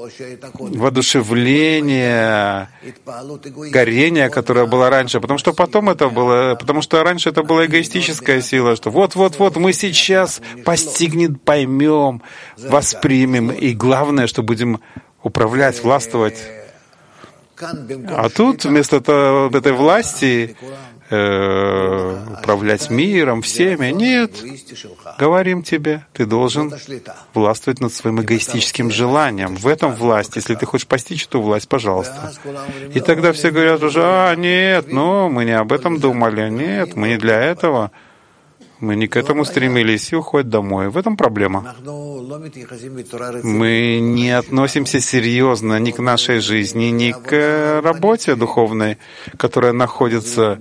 воодушевление, горение, которое было раньше. Потому что раньше это была эгоистическая сила, что вот, мы сейчас постигнем, поймем, воспримем. И главное, что будем управлять, властвовать. А тут вместо этой власти управлять миром, всеми. Нет. Говорим тебе, ты должен властвовать над своим эгоистическим желанием. В этом власть. Если ты хочешь постичь эту власть, пожалуйста. И тогда все говорят уже, нет, мы не об этом думали. Нет, мы не для этого. Мы не к этому стремились и уходят домой. В этом проблема. Мы не относимся серьезно ни к нашей жизни, ни к работе духовной, которая находится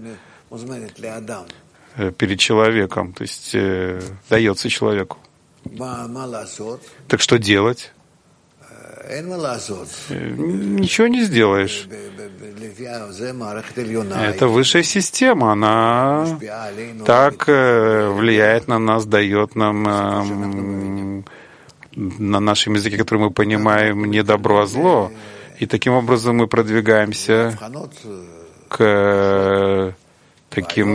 перед человеком, то есть дается человеку. Так что делать? Ничего не сделаешь. Это высшая система, она так влияет на нас, дает нам на нашем языке, который мы понимаем, не добро, а зло. И таким образом мы продвигаемся к таким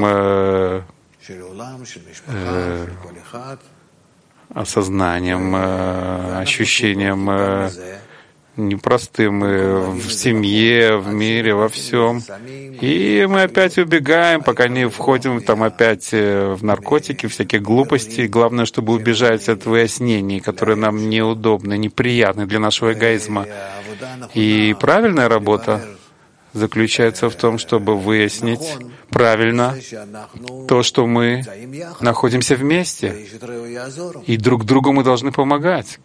осознанием, ощущением непростым в семье, в мире, во всем. И мы опять убегаем, пока не входим там опять в наркотики, всякие глупости. Главное, чтобы убежать от выяснений, которые нам неудобны, неприятны для нашего эгоизма. И правильная работа заключается в том, чтобы выяснить правильно то, что мы находимся вместе, и друг другу мы должны помогать.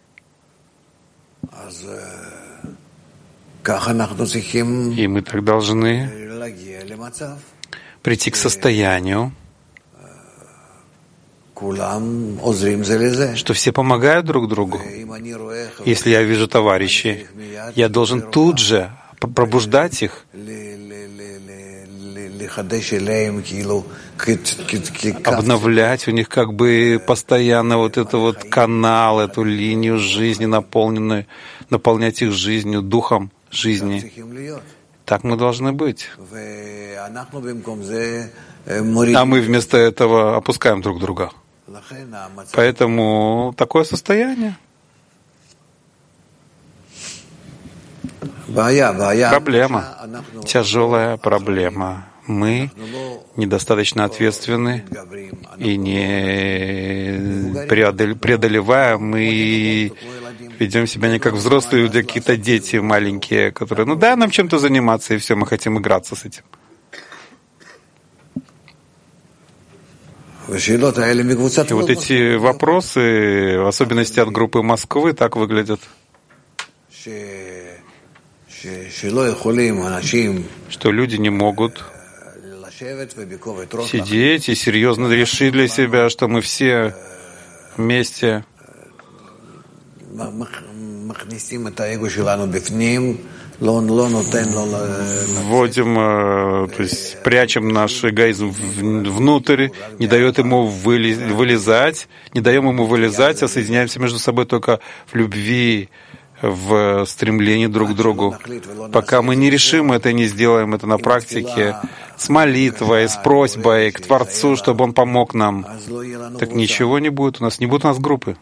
И мы так должны прийти к состоянию, что все помогают друг другу. Если я вижу товарищей, я должен тут же пробуждать их, обновлять у них как бы постоянно вот этот вот канал, эту линию жизни, наполнять их жизнью, духом жизни. Так мы должны быть. А мы вместо этого опускаем друг друга. Поэтому такое состояние. Проблема, тяжелая проблема. Мы недостаточно ответственны и не преодолеваем, мы ведем себя не как взрослые люди, какие-то дети маленькие, которые, ну дай нам чем-то заниматься, и все, мы хотим играться с этим. И вот эти вопросы, в особенности от группы Москвы, так выглядят. Что люди не могут сидеть и серьезно решить для себя, что мы все вместе вводим, то есть прячем наш эгоизм внутрь, не даем ему вылезать, а соединяемся между собой только в любви, в стремлении друг к другу. Пока мы не решим это и не сделаем это на практике, с молитвой, с просьбой к Творцу, чтобы Он помог нам, так ничего не будет. У нас не будет группы.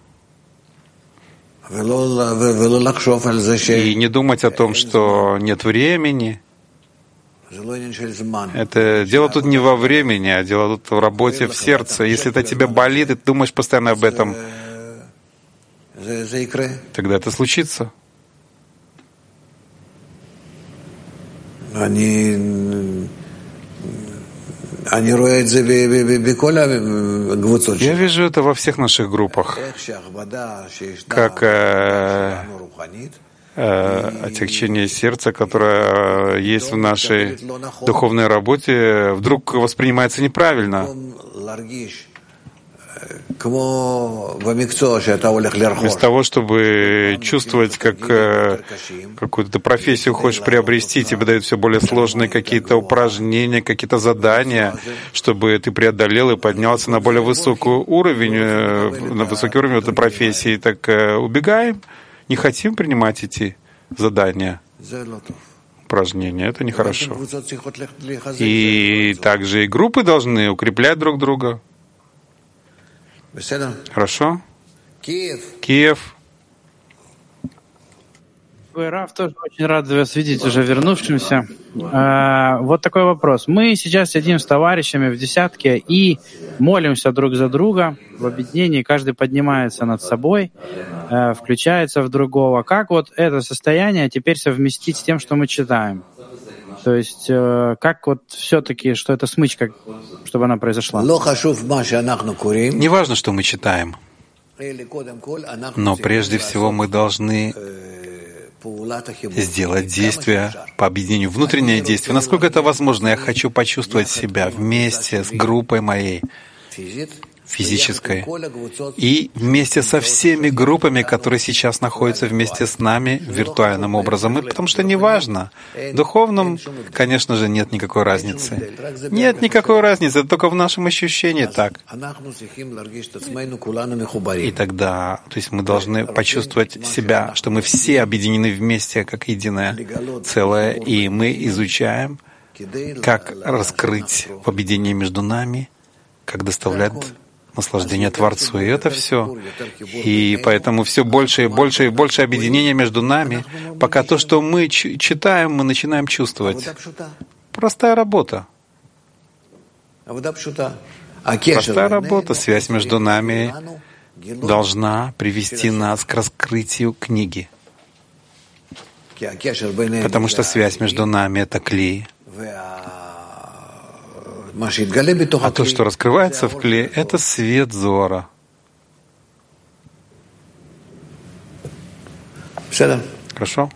И не думать о том, что нет времени. Это дело тут не во времени, а дело тут в работе в сердце. Если это тебя болит, и ты думаешь постоянно об этом, тогда это случится. Я вижу это во всех наших группах, как отягчение сердца, которое есть в нашей духовной работе, вдруг воспринимается неправильно. Вместо того, чтобы чувствовать, как какую-то профессию хочешь приобрести, тебе дают все более сложные какие-то упражнения, какие-то задания, чтобы ты преодолел и поднялся на более высокий уровень этой профессии. Так убегаем, не хотим принимать эти задания, упражнения. Это нехорошо. И также и группы должны укреплять друг друга. Хорошо? Киев. Раф, тоже очень рад вас видеть уже вернувшимся. Вот такой вопрос. Мы сейчас сидим с товарищами в десятке и молимся друг за друга в объединении. Каждый поднимается над собой, включается в другого. Как вот это состояние теперь совместить с тем, что мы читаем? То есть как вот все-таки, что эта смычка, чтобы она произошла? Не важно, что мы читаем, но прежде всего мы должны сделать действие по объединению, внутреннее действие. Насколько это возможно, я хочу почувствовать себя вместе с группой моей физической и вместе со всеми группами, которые сейчас находятся вместе с нами виртуальным образом. Потому что неважно, в духовном, конечно же, нет никакой разницы. Нет никакой разницы, это только в нашем ощущении так. И тогда, то есть мы должны почувствовать себя, что мы все объединены вместе, как единое целое, и мы изучаем, как раскрыть в объединении между нами, как доставлять наслаждение Творцу. И это все. И поэтому все больше и больше и больше объединения между нами, пока то, что мы читаем, мы начинаем чувствовать. Простая работа. Простая работа. Связь между нами должна привести нас к раскрытию книги. Потому что связь между нами — это клей. А то, что раскрывается в клее, это свет Зора. Хорошо?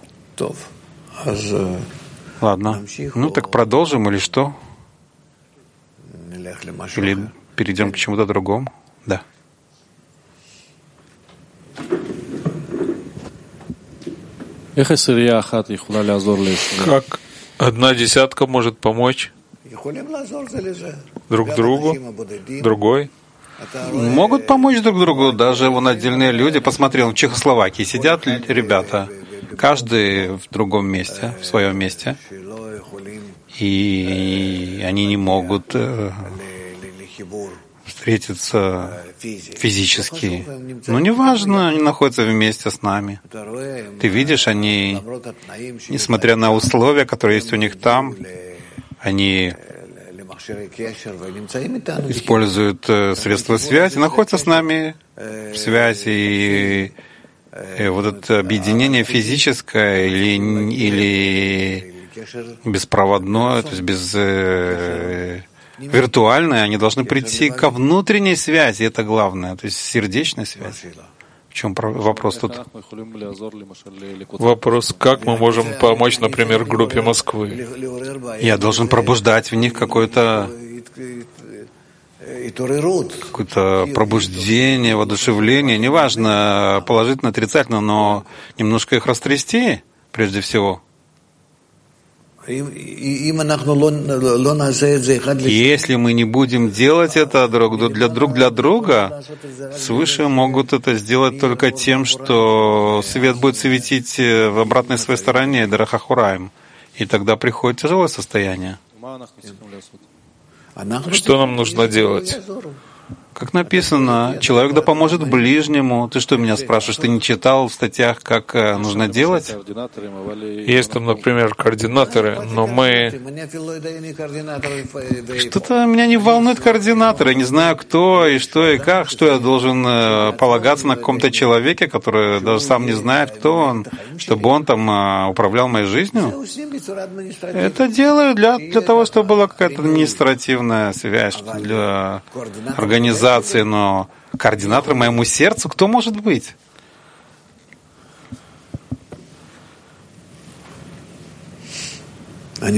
Ладно. Ну так продолжим или что? Или перейдем к чему-то другому? Да. Как 1/10 может помочь друг другу, другой? Могут помочь друг другу даже вон отдельные люди. Посмотрел, в Чехословакии сидят ребята, каждый в другом месте, в своем месте, и они не могут встретиться физически. Но неважно, они находятся вместе с нами. Ты видишь, они, несмотря на условия, которые есть у них там, они используют средства связи, находятся с нами в связи. И вот это объединение физическое или беспроводное, то есть виртуальное, они должны прийти ко внутренней связи, это главное, то есть сердечной связи. В чем вопрос тут? Вопрос, как мы можем помочь, например, группе Москвы? Я должен пробуждать в них какое-то пробуждение, воодушевление, неважно, положительно, отрицательно, но немножко их растрясти, прежде всего. Если мы не будем делать это друг для друга, свыше могут это сделать только тем, что свет будет светить в обратной своей стороне, Дарахахураем, и тогда приходит тяжелое состояние. Что нам нужно делать? Как написано, человек да поможет ближнему. Ты что меня спрашиваешь? Ты не читал в статьях, как нужно делать? Есть там, например, координаторы, но мы... Что-то меня не волнует координаторы. Я не знаю, кто и что и как, что я должен полагаться на каком-то человеке, который даже сам не знает, кто он, чтобы он там управлял моей жизнью. Это делаю для того, чтобы была какая-то административная связь для организации. Но координатор моему сердцу кто может быть? Я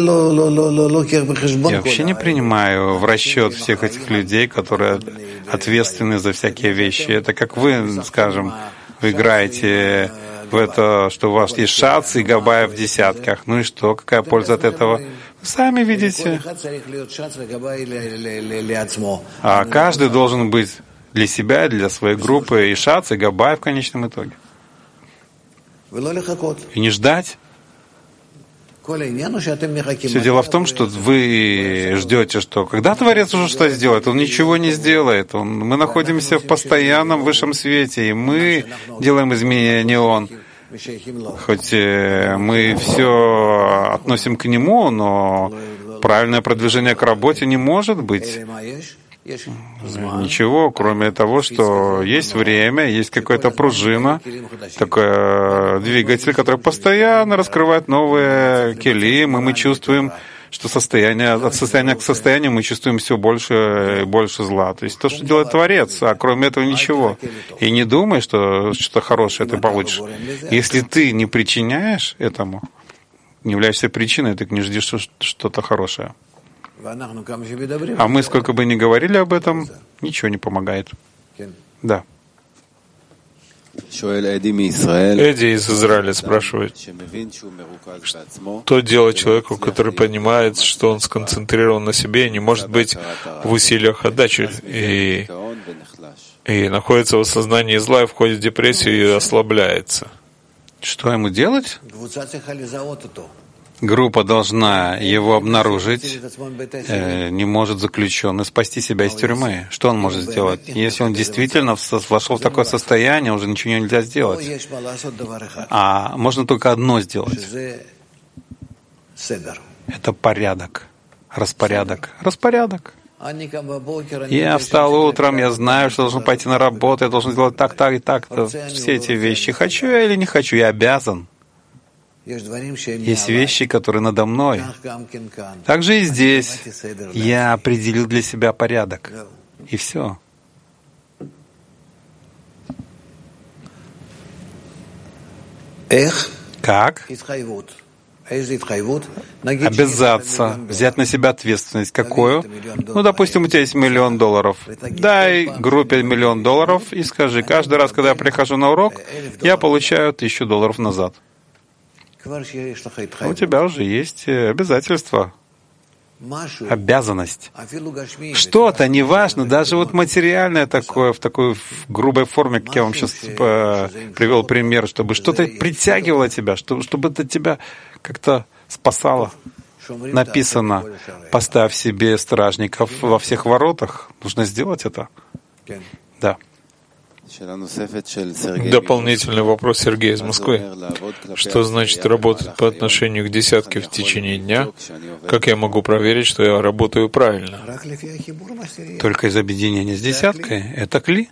вообще не принимаю в расчет всех этих людей, которые ответственны за всякие вещи. Это как вы, скажем, вы играете в это, что у вас есть шац и габая в десятках. Ну и что? Какая польза от этого? Вы сами видите. А каждый должен быть для себя, для своей группы и шац, и габай в конечном итоге. И не ждать. Все дело в том, что вы ждете, что когда Творец уже что сделает, Он ничего не сделает. Мы находимся в постоянном высшем свете, и мы делаем изменения, не Он. Хоть мы все относим к Нему, но правильное продвижение к работе не может быть. Ничего, кроме того, что есть время, есть какая-то пружина, такой двигатель, который постоянно раскрывает новые келим, и мы чувствуем, что от состояния к состоянию мы чувствуем все больше и больше зла. То есть то, что делает Творец, а кроме этого ничего. И не думай, что что-то хорошее ты получишь. Если ты не причиняешь этому, не являешься причиной, ты не ждешь что-то хорошее. А мы, сколько бы ни говорили об этом, ничего не помогает. Да. Эдди из Израиля спрашивает, что делать человеку, который понимает, что он сконцентрирован на себе и не может быть в усилиях отдачи, и находится в осознании зла, и входит в депрессию и ослабляется. Что ему делать? Группа должна его обнаружить. Не может заключенный спасти себя из тюрьмы. Что он может сделать? Если он действительно вошел в такое состояние, уже ничего нельзя сделать. А можно только одно сделать. Это порядок. Распорядок. Я встал утром, я знаю, что должен пойти на работу, я должен сделать так и так. Все эти вещи. Хочу я или не хочу, я обязан. Есть вещи, которые надо мной. Также и здесь я определил для себя порядок. И все. Как? Обязаться, взять на себя ответственность. Какую? Ну, допустим, у тебя есть $1 миллион. Дай группе $1 миллион и скажи, каждый раз, когда я прихожу на урок, я получаю $1000 назад. У тебя уже есть обязательства, обязанность. Что-то, неважно, даже вот материальное такое, в такой грубой форме, как я вам сейчас привел пример, чтобы что-то притягивало тебя, чтобы это тебя как-то спасало. написано «Поставь себе стражников во всех воротах». Нужно сделать это? Да. Дополнительный вопрос Сергея из Москвы. Что значит работать по отношению к десятке в течение дня? Как я могу проверить, что я работаю правильно? Только из объединения с десяткой. Это кли.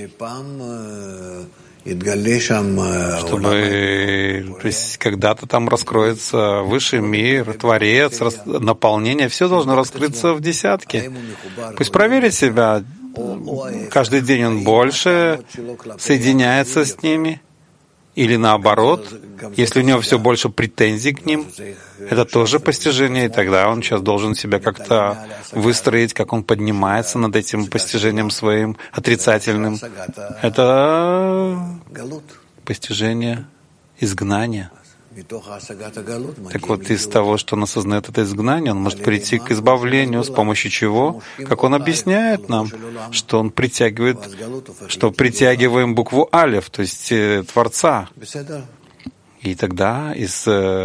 Чтобы когда-то там раскроется высший мир, Творец, наполнение, все должно раскрыться в десятке. Пусть проверит себя. Каждый день он больше соединяется с ними, или наоборот, если у него все больше претензий к ним, это тоже постижение, и тогда он сейчас должен себя как-то выстроить, как он поднимается над этим постижением своим отрицательным. Это постижение изгнания. Так вот, из того, что он осознает это изгнание, он может прийти к избавлению, с помощью чего, как он объясняет нам, что он притягивает, что притягиваем букву Алеф, то есть Творца. И тогда из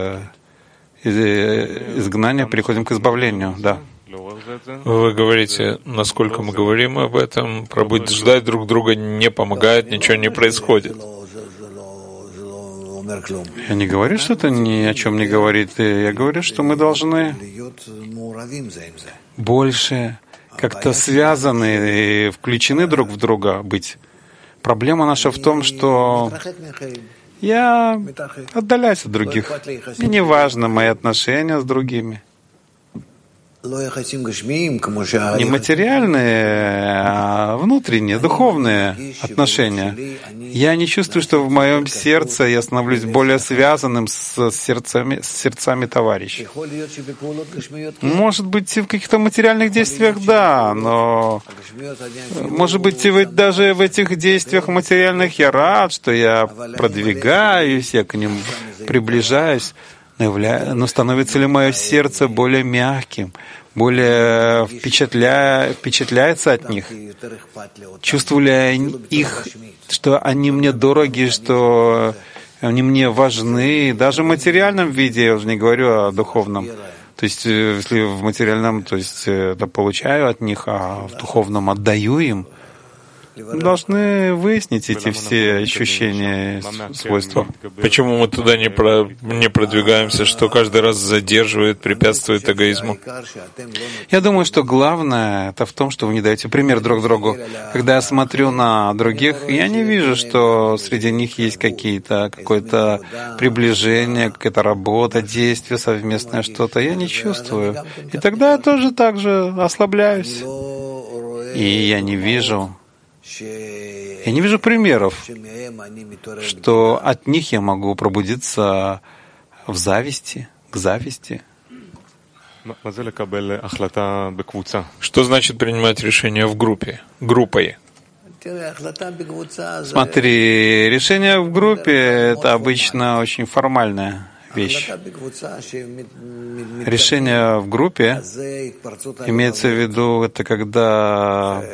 изгнания переходим к избавлению. Да. Вы говорите, насколько мы говорим об этом, пробуждать друг друга не помогает, ничего не происходит. Я не говорю, что это ни о чем не говорит. Я говорю, что мы должны больше как-то связаны и включены друг в друга быть. Проблема наша в том, что я отдаляюсь от других. Мне не важно мои отношения с другими. Не материальные, а внутренние, духовные отношения. Я не чувствую, что в моем сердце я становлюсь более связанным с сердцами товарищей. Может быть, в каких-то материальных действиях, да, но может быть, даже в этих действиях материальных я рад, что я продвигаюсь, я к ним приближаюсь. Но становится ли мое сердце более мягким, более впечатляется от них? Чувствую ли я их, что они мне дороги, что они мне важны, даже в материальном виде, я уже не говорю о духовном. То есть, если в материальном, то есть это получаю от них, а в духовном отдаю им, мы должны выяснить эти все ощущения, свойства. Почему мы туда не продвигаемся, что каждый раз задерживает, препятствует эгоизму? Я думаю, что главное это в том, что вы не даете пример друг другу. Когда я смотрю на других, я не вижу, что среди них есть какое-то приближение, какая-то работа, действие совместное, что-то. Я не чувствую. И тогда я тоже так же ослабляюсь. И я не вижу примеров, что от них я могу пробудиться в зависти, к зависти. Что значит принимать решение в группе, группой? Смотри, решение в группе — это обычно очень формальная вещь. Решение в группе имеется в виду, это когда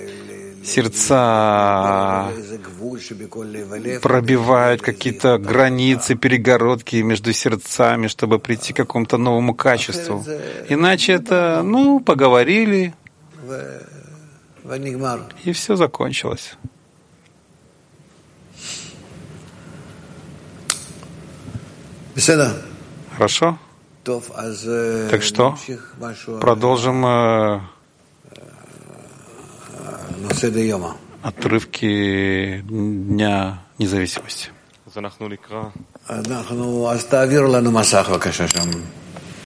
сердца пробивают какие-то границы, перегородки между сердцами, чтобы прийти к какому-то новому качеству. Иначе это, поговорили, и все закончилось. Хорошо? Так что продолжим отрывки Дня независимости.